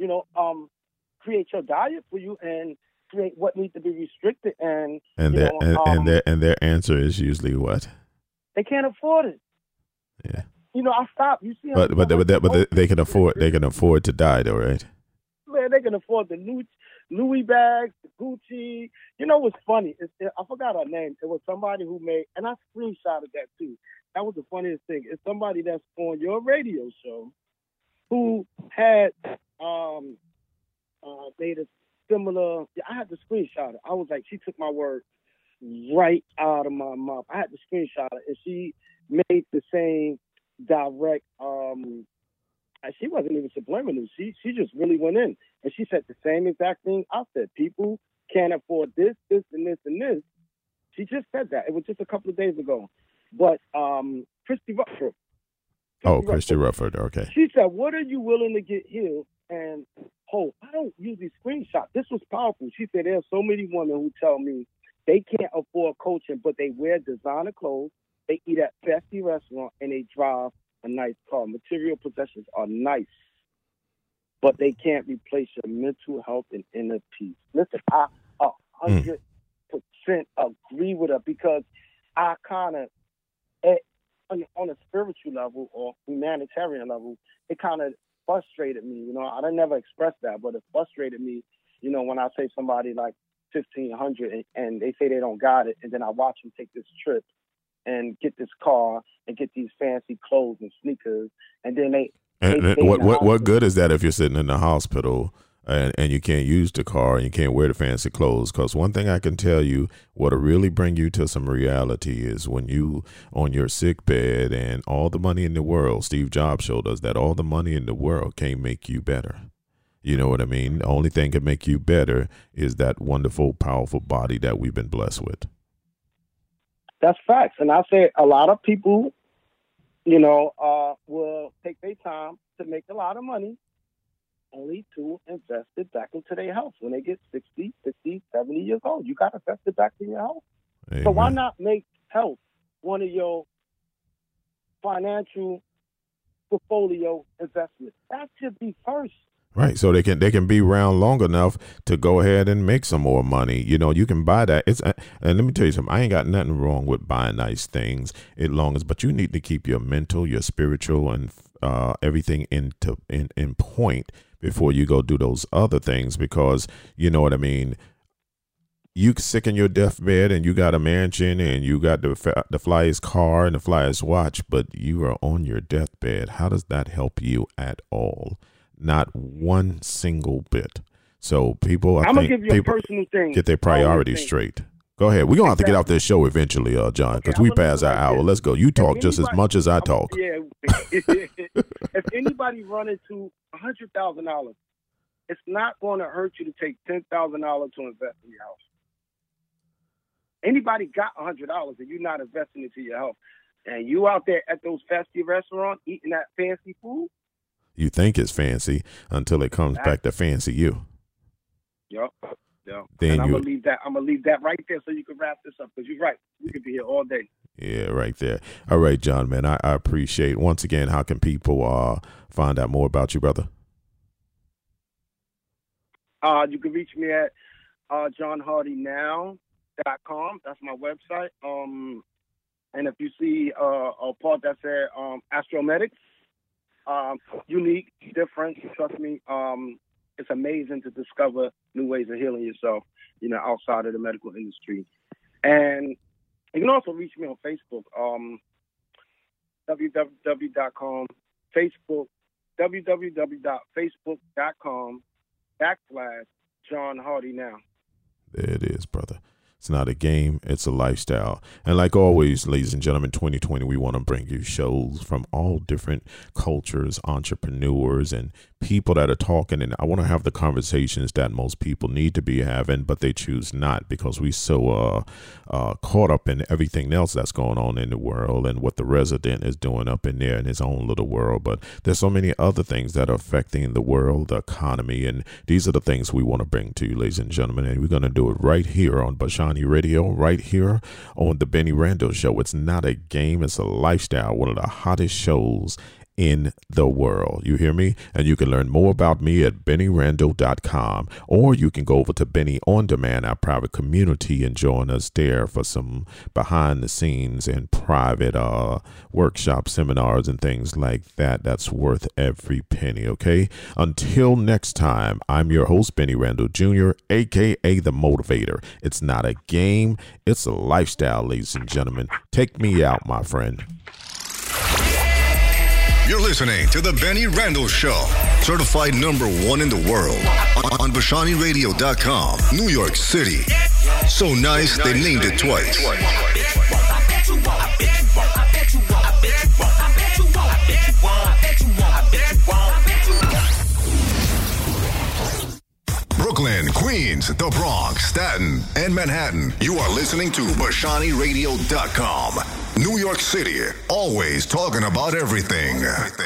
create your diet for you and create what needs to be restricted. And their answer is usually what? They can't afford it. Yeah. I stopped. You see, but they can afford to die, though, right? Man, they can afford the Louis bags, the Gucci. You know what's funny? I forgot her name. It was somebody who made, and I screenshotted that too. That was the funniest thing. It's somebody that's on your radio show who had made a similar. I had to screenshot it. I was like, she took my word right out of my mouth. I had to screenshot it, and she made the same direct. She wasn't even subliminal. She just really went in, and she said the same exact thing I said. People can't afford this, this, and this, and this. She just said that. It was just a couple of days ago. But Christy Rufford. Christy Rufford. Okay. She said, "What are you willing to get here?" And I don't usually screenshot. This was powerful. She said, "There are so many women who tell me they can't afford coaching, but they wear designer clothes, they eat at fancy restaurants, and they drive a nice car. Material possessions are nice, but they can't replace your mental health and inner peace." Listen, I 100% agree with her, because I kind of, on a spiritual level or humanitarian level, it kind of frustrated me. I never expressed that, but it frustrated me, when I say somebody like 1,500 and they say they don't got it, and then I watch them take this trip and get this car and get these fancy clothes and sneakers, and then they what good is that if you're sitting in the hospital and you can't use the car and you can't wear the fancy clothes. Because one thing I can tell you, what'll really bring you to some reality is when you on your sick bed and all the money in the world. Steve Jobs showed us that all the money in the world can't make you better. You know what I mean? The only thing can make you better is that wonderful, powerful body that we've been blessed with. That's facts. And I say a lot of people, you know, will take their time to make a lot of money only to invest it back into their health when they get 60, 50, 70 years old. You got to invest it back in your health. Amen. So why not make health one of your financial portfolio investments? That should be first. Right, so they can be around long enough to go ahead and make some more money. You know, you can buy that. And let me tell you something. I ain't got nothing wrong with buying nice things, but you need to keep your mental, your spiritual, and everything in point before you go do those other things. Because you know what I mean. You sick in your deathbed and you got a mansion and you got the flyest car and the flyest watch, but you are on your deathbed. How does that help you at all? Not one single bit. So people, I think people get their priorities straight. Go ahead. We're going to have to get off this show eventually, John, because we passed our hour. Let's go. You talk just as much as I talk. Yeah. If anybody run into $100,000, it's not going to hurt you to take $10,000 to invest in your house. Anybody got $100 and you're not investing into your health, and you out there at those fancy restaurants eating that fancy food, you think it's fancy until it comes back to fancy you. Yep. Then I'm gonna leave that right there so you can wrap this up, because you're right. We could be here all day. Yeah, right there. All right, John, man. I appreciate. Once again, how can people find out more about you, brother? You can reach me at johnhardynow.com. That's my website. And if you see a part that said Astromedics, unique, different. Trust me, it's amazing to discover new ways of healing yourself, you know, outside of the medical industry. And you can also reach me on Facebook, www.facebook.com/John Hardy Now. There it is, brother. It's not a game, it's a lifestyle. And like always, ladies and gentlemen, 2020, we want to bring you shows from all different cultures, entrepreneurs, and people that are talking. And I want to have the conversations that most people need to be having, but they choose not, because we so caught up in everything else that's going on in the world and what the resident is doing up in there in his own little world. But there's so many other things that are affecting the world, the economy, and these are the things we want to bring to you, ladies and gentlemen. And we're going to do it right here on Bashani Radio, right here on the Benny Randall Show. It's not a game, it's a lifestyle. One of the hottest shows in the world. You hear me? And you can learn more about me at BennyRandall.com, or you can go over to Benny On Demand, our private community, and join us there for some behind the scenes and private workshop seminars and things like that. That's worth every penny. Okay. Until next time, I'm your host, Benny Randall Jr., aka The Motivator. It's not a game, it's a lifestyle, ladies and gentlemen. Take me out, my friend. You're listening to The Benny Randall Show, certified #1 in the world on BashaniRadio.com, New York City. So nice, they named it twice. Brooklyn, Queens, the Bronx, Staten, and Manhattan. You are listening to BashaniRadio.com. New York City, always talking about everything.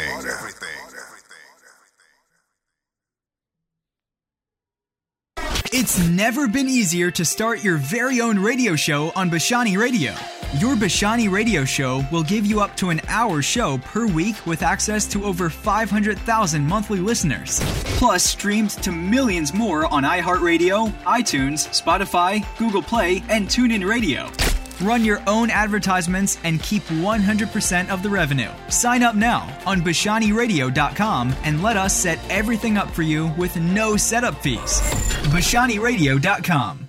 It's never been easier to start your very own radio show on Bashani Radio. Your Bashani Radio show will give you up to an hour show per week with access to over 500,000 monthly listeners. Plus, streamed to millions more on iHeartRadio, iTunes, Spotify, Google Play, and TuneIn Radio. Run your own advertisements and keep 100% of the revenue. Sign up now on BashaniRadio.com and let us set everything up for you with no setup fees. BashaniRadio.com.